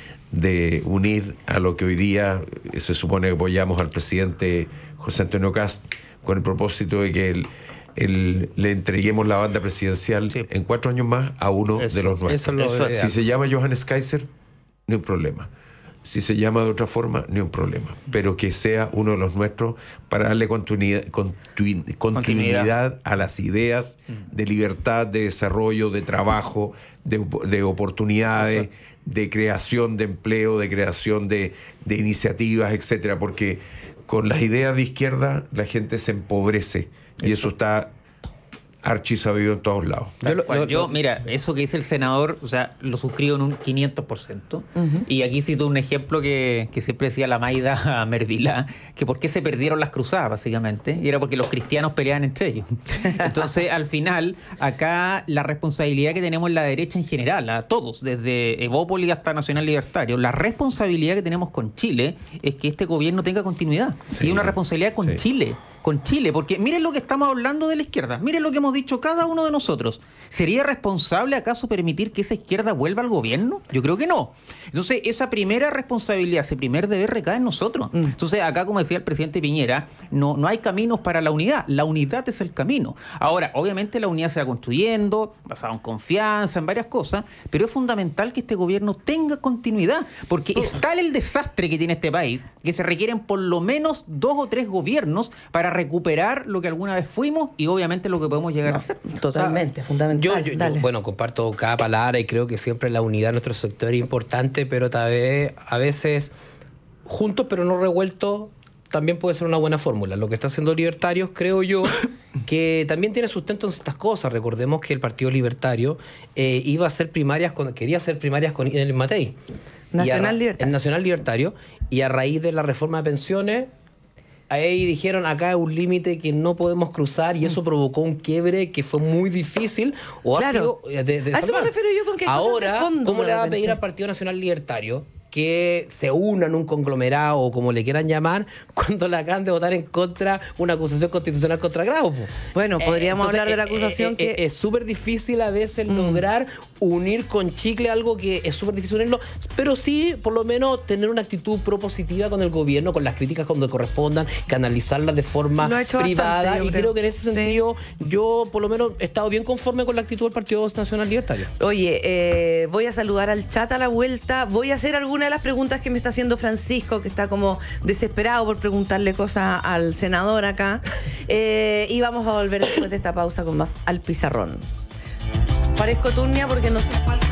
de unir a lo que hoy día se supone que apoyamos al presidente José Antonio Kast, con el propósito de que el, el, le entreguemos la banda presidencial sí. en cuatro años más a uno eso, de los nuestros. Eso lo si se llama Johannes Kaiser, ni un problema. Si se llama de otra forma, ni un problema. Pero que sea uno de los nuestros para darle continuidad, continu, continuidad a las ideas de libertad, de desarrollo, de trabajo, de, de oportunidades, eso. de creación de empleo, de creación de, de iniciativas, etcétera. Porque con las ideas de izquierda la gente se empobrece y eso, eso está archisabido en todos lados. Yo, lo, lo, yo, mira, eso que dice el senador, o sea, lo suscribo en un quinientos por ciento. Uh-huh. Y aquí cito un ejemplo que, que siempre decía la Maida Mervilá, que por qué se perdieron las cruzadas, básicamente, y era porque los cristianos peleaban entre ellos. Entonces, al final, acá la responsabilidad que tenemos en la derecha en general, a todos, desde Evópoli hasta Nacional Libertario, la responsabilidad que tenemos con Chile es que este gobierno tenga continuidad. Sí, y una responsabilidad con sí. Chile. Con Chile, porque miren lo que estamos hablando de la izquierda, miren lo que hemos dicho cada uno de nosotros. ¿Sería responsable acaso permitir que esa izquierda vuelva al gobierno? Yo creo que no. Entonces, esa primera responsabilidad, ese primer deber recae en nosotros. Mm. Entonces, acá, como decía el presidente Piñera, no, no hay caminos para la unidad, la unidad es el camino. Ahora, obviamente la unidad se va construyendo, basado en confianza, en varias cosas, pero es fundamental que este gobierno tenga continuidad, porque oh. es tal el desastre que tiene este país, que se requieren por lo menos dos o tres gobiernos para recuperar lo que alguna vez fuimos y obviamente lo que podemos llegar no, a hacer. Totalmente, o sea, fundamental. Yo, yo, yo, bueno, comparto cada palabra y creo que siempre la unidad de nuestro sector es importante, pero tal vez, a veces juntos pero no revueltos también puede ser una buena fórmula. Lo que está haciendo Libertarios, creo yo, que también tiene sustento en estas cosas. Recordemos que el Partido Libertario eh, iba a hacer primarias, con, quería hacer primarias con el Matei. Nacional a, Libertario. El Nacional Libertario. Y a raíz de la reforma de pensiones, ahí dijeron, acá es un límite que no podemos cruzar y eso provocó un quiebre que fue muy difícil. O claro. ha sido de, de a eso me refiero yo con que ahora, cosas de fondo, ¿cómo le va a pedir al Partido Nacional Libertario que se unan un conglomerado o como le quieran llamar cuando le acaban de votar en contra una acusación constitucional contra Grau? Bueno, podríamos eh, entonces, hablar de la acusación eh, que... Eh, es súper difícil a veces mm. lograr unir con chicle algo que es súper difícil unirlo, pero sí, por lo menos, tener una actitud propositiva con el gobierno, con las críticas cuando correspondan, canalizarlas de forma privada, bastante, y creo. creo que en ese sentido sí. yo, por lo menos, he estado bien conforme con la actitud del Partido Nacional Libertario. Oye, eh, voy a saludar al chat a la vuelta, voy a hacer alguna de las preguntas que me está haciendo Francisco, que está como desesperado por preguntarle cosas al senador acá, eh, y vamos a volver después de esta pausa con más al pizarrón. Parezco turnia porque no se falta.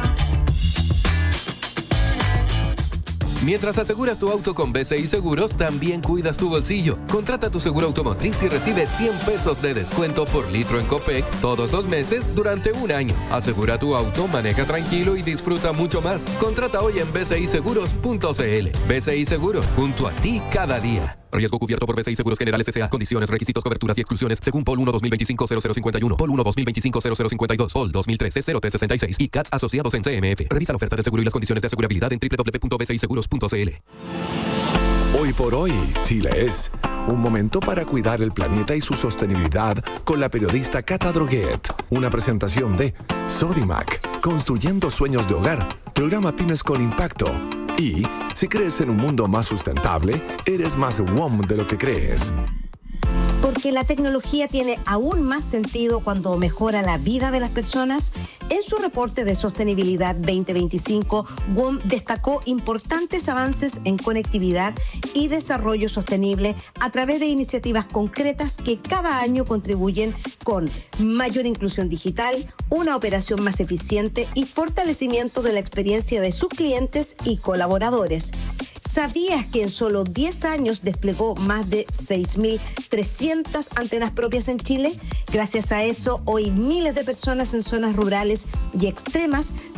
Mientras aseguras tu auto con B C I Seguros, también cuidas tu bolsillo. Contrata tu seguro automotriz y recibe cien pesos de descuento por litro en Copec todos los meses durante un año. Asegura tu auto, maneja tranquilo y disfruta mucho más. Contrata hoy en b c i seguros punto c l. B C I Seguros, junto a ti cada día. Riesgo cubierto por B C I Seguros Generales S A. Condiciones, requisitos, coberturas y exclusiones según P O L uno dos mil veinticinco cero cero cincuenta y uno, P O L uno dos mil veinticinco cero cero cincuenta y dos, P O L dos mil trece cero tres sesenta y seis y C A T S asociados en C M F. Revisa la oferta del seguro y las condiciones de asegurabilidad en doble u doble u doble u punto b c i seguros punto c l. Hoy por hoy, Chile es un momento para cuidar el planeta y su sostenibilidad con la periodista Cata Droguet. Una presentación de Sodimac, construyendo sueños de hogar, programa Pymes con Impacto. Y si crees en un mundo más sustentable, eres más W O M de lo que crees. Porque la tecnología tiene aún más sentido cuando mejora la vida de las personas. En su reporte de sostenibilidad veinte veinticinco, W O M destacó importantes avances en conectividad y desarrollo sostenible a través de iniciativas concretas que cada año contribuyen con mayor inclusión digital, una operación más eficiente y fortalecimiento de la experiencia de sus clientes y colaboradores. ¿Sabías que en solo diez años desplegó más de seis mil trescientas antenas propias en Chile? Gracias a eso, hoy miles de personas en zonas rurales y extremas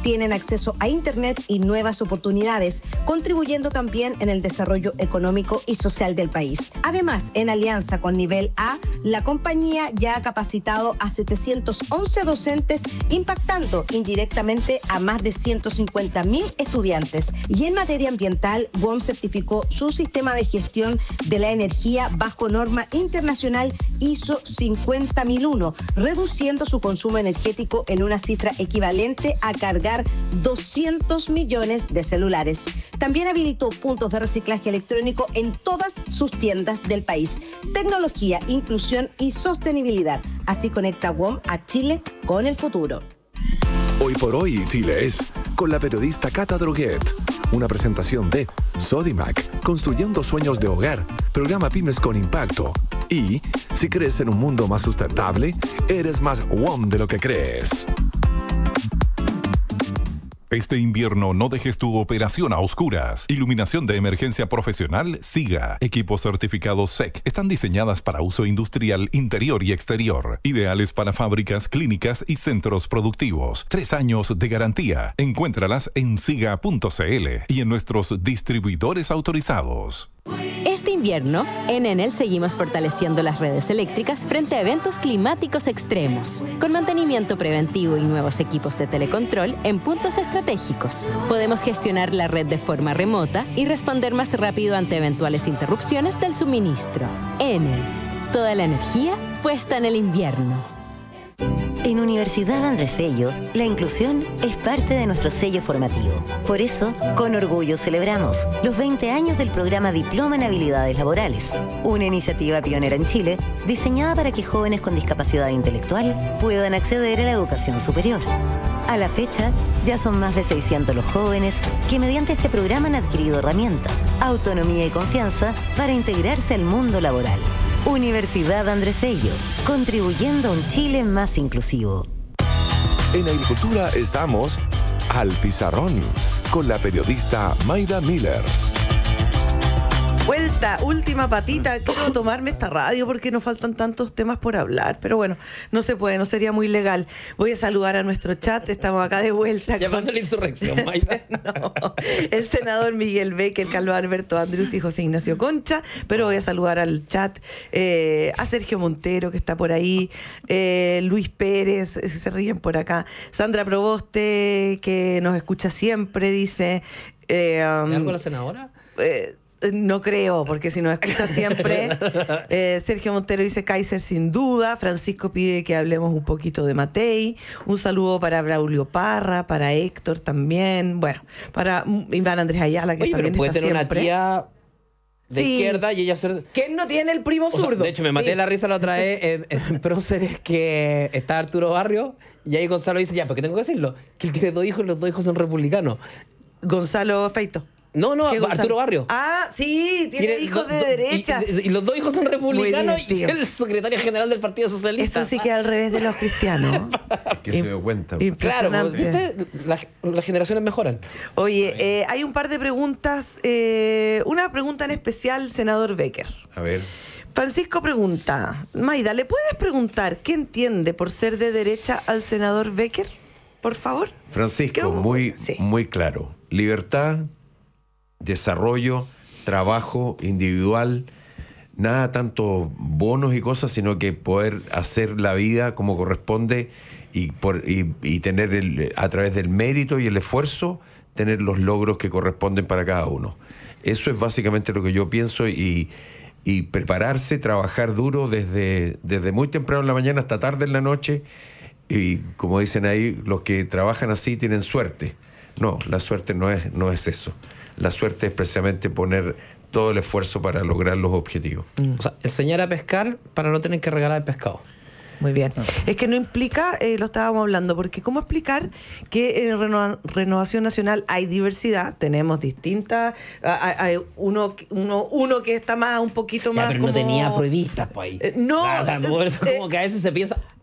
tienen acceso a Internet y nuevas oportunidades, contribuyendo también en el desarrollo económico y social del país. Además, en alianza con Nivel A, la compañía ya ha capacitado a setecientos once docentes, impactando indirectamente a más de ciento cincuenta mil estudiantes. Y en materia ambiental, W O M certificó su sistema de gestión de la energía bajo norma internacional I S O cincuenta mil uno, reduciendo su consumo energético en una cifra equivalente a cargar doscientos millones de celulares. También habilitó puntos de reciclaje electrónico en todas sus tiendas del país. Tecnología, inclusión y sostenibilidad. Así conecta W O M a Chile con el futuro. Hoy por hoy, Chile es con la periodista Cata Droguet. Una presentación de Sodimac, construyendo sueños de hogar, programa Pymes con Impacto. Y, si crees en un mundo más sustentable, eres más W O M de lo que crees. Este invierno no dejes tu operación a oscuras. Iluminación de emergencia profesional SIGA. Equipos certificados S E C. Están diseñadas para uso industrial interior y exterior. Ideales para fábricas, clínicas y centros productivos. Tres años de garantía. Encuéntralas en siga punto c l y en nuestros distribuidores autorizados. Este invierno, en Enel seguimos fortaleciendo las redes eléctricas frente a eventos climáticos extremos. Con mantenimiento preventivo y nuevos equipos de telecontrol en puntos estratégicos, podemos gestionar la red de forma remota y responder más rápido ante eventuales interrupciones del suministro. Enel, toda la energía puesta en el invierno. En Universidad Andrés Bello, la inclusión es parte de nuestro sello formativo. Por eso, con orgullo celebramos los veinte años del programa Diploma en Habilidades Laborales, una iniciativa pionera en Chile diseñada para que jóvenes con discapacidad intelectual puedan acceder a la educación superior. A la fecha, ya son más de seiscientos los jóvenes que mediante este programa han adquirido herramientas, autonomía y confianza para integrarse al mundo laboral. Universidad Andrés Bello, contribuyendo a un Chile más inclusivo. En Agricultura estamos al Pizarrón con la periodista Mayda Miller. Vuelta, última patita. Quiero tomarme esta radio porque nos faltan tantos temas por hablar. Pero bueno, no se puede, no sería muy legal. Voy a saludar a nuestro chat. Estamos acá de vuelta. Llamando con... la insurrección, Mayda. No, el senador Miguel Becker, Carlos Alberto Andrews y José Ignacio Concha. Pero voy a saludar al chat eh, a Sergio Montero, que está por ahí. Eh, Luis Pérez, si se ríen por acá. Sandra Proboste, que nos escucha siempre, dice. Eh, um, ¿Algo la senadora? Eh, No creo, porque si nos escucha siempre. eh, Sergio Montero dice Kaiser sin duda. Francisco pide que hablemos un poquito de Matei. Un saludo para Braulio Parra, para Héctor también. Bueno, para Iván Andrés Ayala, que Oye, también pero puede está tener siempre. una tía de sí. izquierda y ella ser... ¿Quién no tiene el primo o sea, zurdo? de hecho, me maté sí. la risa la otra vez en, en Próceres, que está Arturo Barrio y ahí Gonzalo dice, ya, porque tengo que decirlo, que él tiene dos hijos y los dos hijos son republicanos. Gonzalo Feito. No, no, Arturo Barrio. Ah, sí, tiene, tiene hijos de do, derecha. Y, y, y los dos hijos son republicanos y el secretario general del Partido Socialista. Eso sí que al revés de los cristianos. Que se dio cuenta. Claro, ¿viste? Las, las generaciones mejoran. Oye, eh, hay un par de preguntas. Eh, una pregunta en especial, senador Becker. A ver. Francisco pregunta, Mayda, ¿le puedes preguntar qué entiende por ser de derecha al senador Becker? Por favor. Francisco, muy, sí. muy claro. Libertad, desarrollo, trabajo individual, nada tanto bonos y cosas, sino que poder hacer la vida como corresponde y, por, y, y tener el, a través del mérito y el esfuerzo, tener los logros que corresponden para cada uno. Eso es básicamente lo que yo pienso y, y prepararse, trabajar duro desde, desde muy temprano en la mañana hasta tarde en la noche y como dicen ahí, los que trabajan así tienen suerte. No, la suerte no es, no es eso. La suerte es precisamente poner todo el esfuerzo para lograr los objetivos. Mm. O sea, enseñar a pescar para no tener que regalar el pescado. Muy bien. Es que no implica, eh, lo estábamos hablando, porque ¿cómo explicar que en Reno- Renovación Nacional hay diversidad? Tenemos distintas, hay, hay uno, uno, uno que está más, un poquito ya, más pero como... no tenía prohibidas, pues ahí. Eh, no. Ah, o sea, eh, como que a veces se piensa...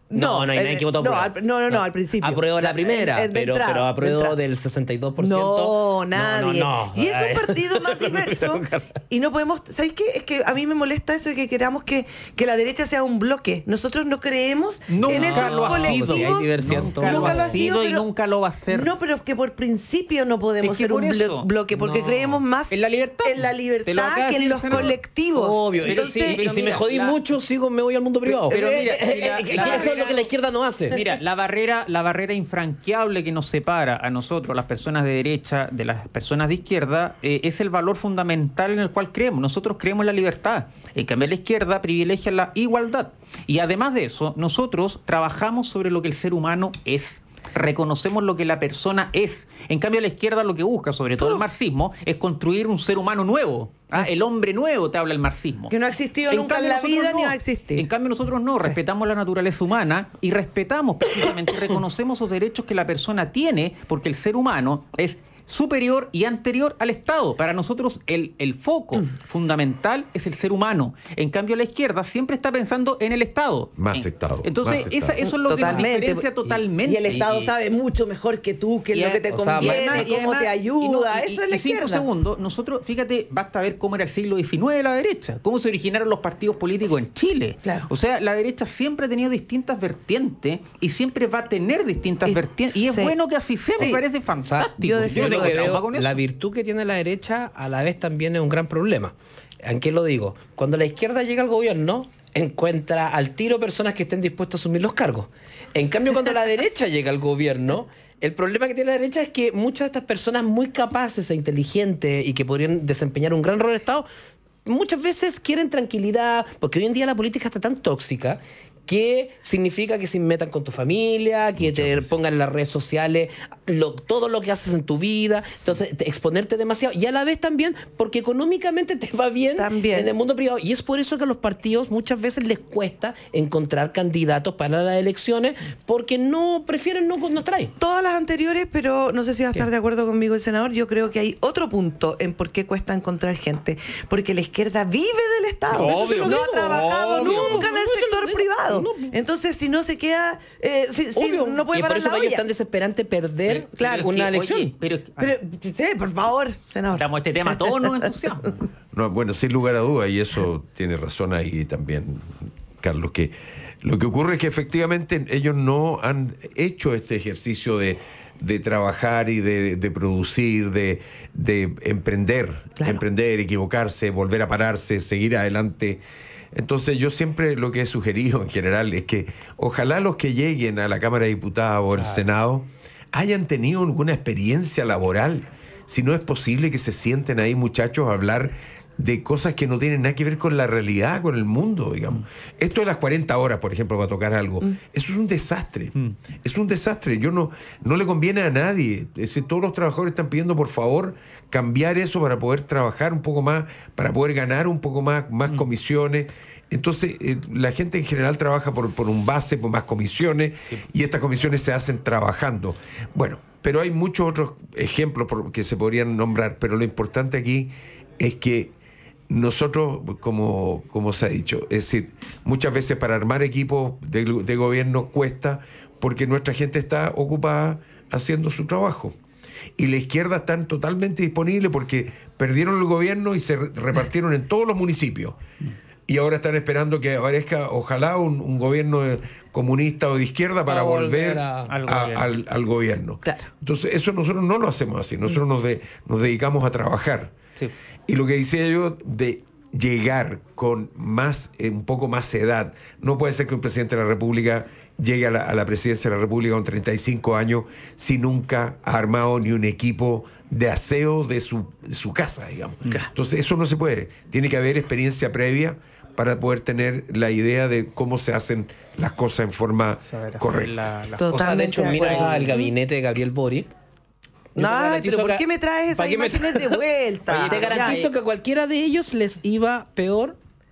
No, no hay nadie que votó no, apruebo. al, no, no, no, al principio. Apruebo la primera, Eh, eh, de pero, entrada, pero de apruebo entrada. del sesenta y dos por ciento. No, nadie. No, no, no. Y es un partido más diverso. Y no podemos. ¿Sabéis qué? Es que a mí me molesta eso de que queramos que, que la derecha sea un bloque. Nosotros no creemos Nunca en esos lo ha sido. colectivos. Sí, hay diversidad en todo. Nunca lo Nunca lo ha ha sido, sido y pero- nunca lo va a ser. No, pero es que por principio no podemos Es que ser por un blo- eso. bloque, porque No. creemos más En la libertad. en la Te lo libertad acaba de que en decir el los senador. colectivos. Obvio. Entonces, y si, y pero si me mira, jodí la- mucho, sigo, me voy al mundo privado. Pero mira, Eh, si la- eh, la eso es lo barrera- que la izquierda no hace. Mira, la barrera, la barrera infranqueable que nos separa a nosotros, las personas de derecha, de las personas de izquierda, eh, es el valor fundamental en el cual creemos. Nosotros creemos en la libertad. En cambio, la izquierda privilegia la igualdad. Y además de eso, nosotros trabajamos sobre lo que el ser humano es. Reconocemos lo que la persona es. En cambio, la izquierda lo que busca, sobre todo el marxismo, es construir un ser humano nuevo. ¿Ah? El hombre nuevo, te habla el marxismo. que no ha existido En nunca en cambio, la nosotros vida no. ni va a existir. En cambio, nosotros no, respetamos la naturaleza humana y respetamos precisamente y reconocemos los derechos que la persona tiene, porque el ser humano es superior y anterior al Estado. Para nosotros el, el foco fundamental es el ser humano. En cambio, la izquierda siempre está pensando en el Estado. Más En- Estado. Entonces, más esa- Estado. eso es lo que nos diferencia Y- totalmente. Y el Estado Y- sabe mucho mejor que tú, que es y lo que a- te o sea, conviene, y además- y cómo además- te ayuda. y no, y- Eso es la y cinco izquierda. segundos. Nosotros, fíjate, basta ver cómo era el siglo diecinueve de la derecha, cómo se originaron los partidos políticos en Chile. Claro. O sea, la derecha siempre ha tenido distintas vertientes y siempre va a tener distintas Y- vertientes. Y es sí. bueno que así sea, Sí. me parece O sea, fantástico. yo yo defiendo lo no que tengo veo, problema con eso. la virtud que tiene la derecha a la vez también es un gran problema. ¿En qué lo digo? Cuando la izquierda llega al gobierno, encuentra al tiro personas que estén dispuestos a asumir los cargos. En cambio, cuando la derecha llega al gobierno, el problema que tiene la derecha es que muchas de estas personas muy capaces e inteligentes y que podrían desempeñar un gran rol en el Estado, muchas veces quieren tranquilidad, porque hoy en día la política está tan tóxica que significa que se metan con tu familia, que te pongan en las redes sociales lo- todo lo que haces en tu vida, entonces te- exponerte demasiado y a la vez también porque económicamente te va bien También. en el mundo privado y es por eso que a los partidos muchas veces les cuesta encontrar candidatos para las elecciones porque no prefieren no, no traen. Todas las anteriores, pero no sé si va a estar de acuerdo conmigo el senador. Yo creo que hay otro punto en por qué cuesta encontrar gente. Porque la izquierda vive del Estado. Obvio. Eso es lo que no ha trabajado Obvio. nunca en el Eso es lo sector que- privado. no. Entonces, si no se queda, eh, si, si Obvio. no puede y por parar eso la para ellos olla. es tan desesperante perder Pero- claro, pero es una que, elección. oye, pero, Pero, sí, por favor, senador. damos este tema, todos nos entusiasman. No, bueno, sin lugar a duda, y eso tiene razón ahí también, Carlos, que lo que ocurre es que efectivamente ellos no han hecho este ejercicio de, de trabajar y de, de producir, de, de emprender, Claro. emprender, equivocarse, volver a pararse, seguir adelante. Entonces yo siempre lo que he sugerido en general es que ojalá los que lleguen a la Cámara de Diputados o al Senado hayan tenido alguna experiencia laboral. Si no es posible que se sienten ahí muchachos a hablar de cosas que no tienen nada que ver con la realidad, con el mundo, digamos. Esto de las cuarenta horas, por ejemplo, para tocar algo, eso es un desastre. Es un desastre. Yo no, no le conviene a nadie. Es decir, todos los trabajadores están pidiendo, por favor, cambiar eso para poder trabajar un poco más, para poder ganar un poco más, más comisiones. Entonces, eh, la gente en general trabaja por, por un base, por más comisiones, y estas comisiones se hacen trabajando. Bueno, pero hay muchos otros ejemplos por- que se podrían nombrar, pero lo importante aquí es que nosotros, como, como se ha dicho, es decir, muchas veces para armar equipos de, de gobierno cuesta porque nuestra gente está ocupada haciendo su trabajo. Y la izquierda está totalmente disponible porque perdieron el gobierno y se re- repartieron en todos los municipios. Y ahora están esperando que aparezca, ojalá, un, un gobierno eh, comunista o de izquierda para A volver volver a- a- al gobierno. al, al gobierno. Claro. Entonces, eso nosotros no lo hacemos así. Nosotros nos, de- nos dedicamos a trabajar. Sí. Y lo que decía yo de llegar con más, eh, un poco más edad. No puede ser que un presidente de la República llegue a la, a la presidencia de la República con treinta y cinco años si nunca ha armado ni un equipo de aseo de su, de su casa, digamos. Entonces, eso no se puede. Tiene que haber experiencia previa para poder tener la idea de cómo se hacen las cosas en forma Saber hacer correcta. la- la- Totalmente O sea, de hecho, de mira acuerdo. el gabinete de Gabriel Boric. Yo te Ay, garantizo pero ¿por que- qué me traes esas ¿Para qué me imágenes traes? de vuelta? Te garantizo Ya. que a cualquiera de ellos les iba peor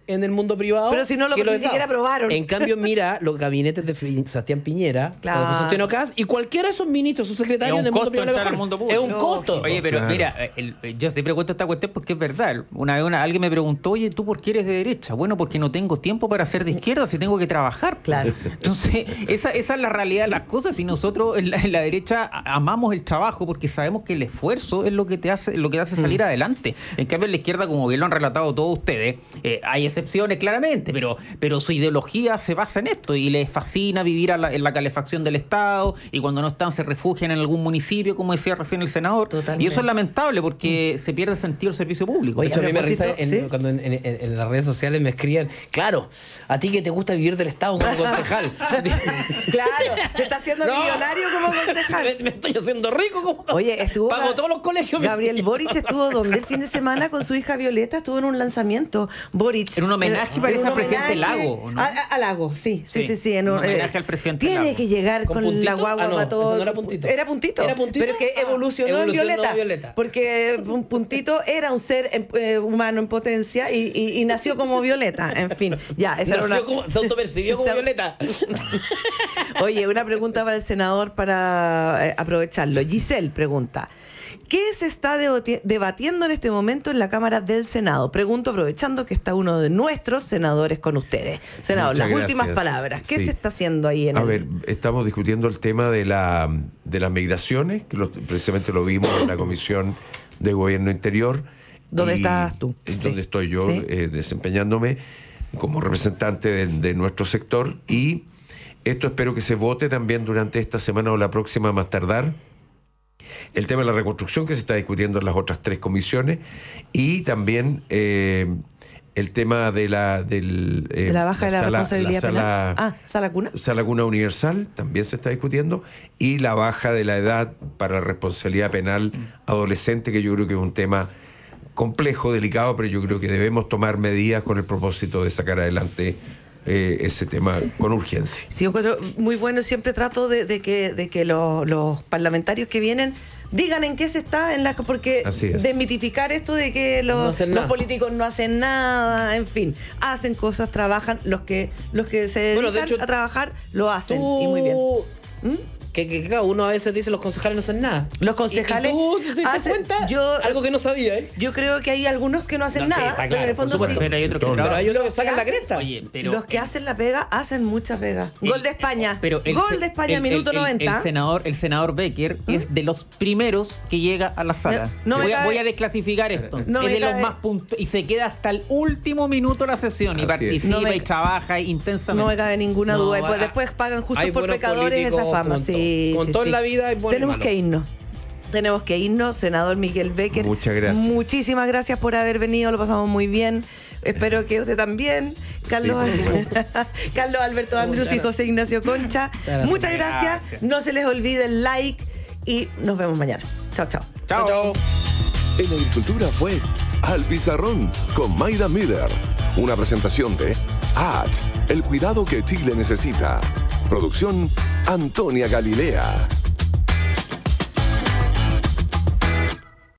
en el mundo privado. Pero si no lo, que ni Estado. siquiera aprobaron. En cambio, mira los gabinetes de Sebastián Piñera, Claro. o de José Antonio Caz, y cualquiera de esos ministros, sus secretarios Es un del mundo costo privado. entrar al mundo público. Es un costo. Oye, pero Claro. mira, el- el- yo siempre cuento esta cuestión porque es verdad. Una vez una- alguien me preguntó, oye, ¿tú por qué eres de derecha? Bueno, porque no tengo tiempo para ser de izquierda si tengo que trabajar. Claro. Entonces, esa, esa es la realidad de las cosas. Y nosotros en la, en la derecha a- amamos el trabajo porque sabemos que el esfuerzo es lo que te hace, lo que te hace salir adelante. En cambio, en la izquierda, como bien lo han relatado todos ustedes, eh, hay excepciones claramente, pero, pero su ideología se basa en esto y les fascina vivir a la- en la calefacción del Estado, y cuando no están se refugian en algún municipio, como decía recién el senador. Totalmente. Y eso es lamentable porque se pierde sentido el servicio público. De hecho, a mí me propósito, risa en- ¿sí? cuando en, en- en- en las redes sociales me escribían, claro, a ti que te gusta vivir del Estado como concejal. Claro, se está haciendo No. millonario como concejal. me, me estoy haciendo rico como Oye, estuvo Pago Ga- todos los colegios. Gabriel Boric estuvo donde el fin de semana con su hija Violeta, estuvo en un lanzamiento. Boric. En un homenaje, parece, en un al presidente homenaje Lago, ¿o no? A, a- a Lago, sí, sí, sí, Sí, sí. en un un, homenaje al presidente Tiene Lago. que llegar ¿Con con, puntito? la guagua Ah, no, para todo. ese no era puntito. Era puntito. ¿Era puntito? Pero que Ah, evolucionó, en evolucionó Violeta, Violeta. Porque un puntito era un ser en- eh, humano en potencia y, y- y nació como Violeta. En fin, ya, esa era Nació una. como- se autopercibió como Se- Violeta. Oye, una pregunta para el senador para eh, aprovecharlo. Giselle pregunta: ¿qué se está debati- debatiendo en este momento en la Cámara del Senado? Pregunto aprovechando que está uno de nuestros senadores con ustedes. Senador, Muchas las últimas gracias. palabras. ¿Qué Sí. se está haciendo ahí en A el... ver, estamos discutiendo el tema de, la, de las migraciones, que lo- precisamente lo vimos en la Comisión de Gobierno Interior. ¿Dónde y estás tú? Es Sí. donde estoy yo Sí. eh, desempeñándome como representante de, de nuestro sector. Y esto espero que se vote también durante esta semana o la próxima más tardar. El tema de la reconstrucción que se está discutiendo en las otras tres comisiones, y también eh, el tema de la del, eh, de la baja de la sala- responsabilidad sala- penal. Ah, sala cuna. Sala cuna universal también se está discutiendo, y la baja de la edad para la responsabilidad penal adolescente, que yo creo que es un tema complejo, delicado, pero yo creo que debemos tomar medidas con el propósito de sacar adelante eh, ese tema con urgencia. Sí, yo encuentro muy bueno. Siempre trato de, de que, de que los, los parlamentarios que vienen digan en qué se está, en la, porque Así es. desmitificar esto de que los, No hacen los nada. políticos no hacen nada, en fin, hacen cosas, trabajan, los que los que se dedican Bueno, de hecho, a trabajar lo hacen, Tú- y muy bien. ¿Mm? Que, que claro, uno a veces dice los concejales no hacen nada. Los concejales ¿Y, y tú te diste hacen- cuenta? yo- Algo que no sabía, ¿eh? Yo creo que hay algunos que no hacen No, sí, nada, está pero claro, en el por fondo supuesto. sí. Pero hay otros que Pero trabajan. hay otros que Los que sacan la hacen- cresta. Oye, pero los que hacen la pega hacen mucha pega. El- Gol de España. Pero el Gol se- de España, el- minuto el- el- noventa. El senador, el senador Becker es de los primeros que llega a la sala. No me voy, a, cabe- voy a desclasificar esto. No es me de los cabe- más punto y se queda hasta el último minuto de la sesión y Así es. participa No me- y trabaja intensamente. No me cabe ninguna No, duda. Y pues hay- después pagan justo hay por buenos pecadores esa políticos fama. como en Sí, todo. Como en sí, toda sí. la vida hay bueno y Tenemos malo. que irnos. Tenemos que irnos, senador Miguel Becker. Muchas gracias. Muchísimas gracias por haber venido, lo pasamos muy bien. Espero que usted también. Carlos, Sí, por supuesto. Carlos Alberto Andrus y José Ignacio Concha. gracias. Muchas gracias. Gracias. No se les olvide el like y nos vemos mañana. Chao, chao. Chao. En Agricultura fue Al Pizarrón con Mayda Miller. Una presentación de A T, el cuidado que Chile necesita. Producción Antonia Galilea.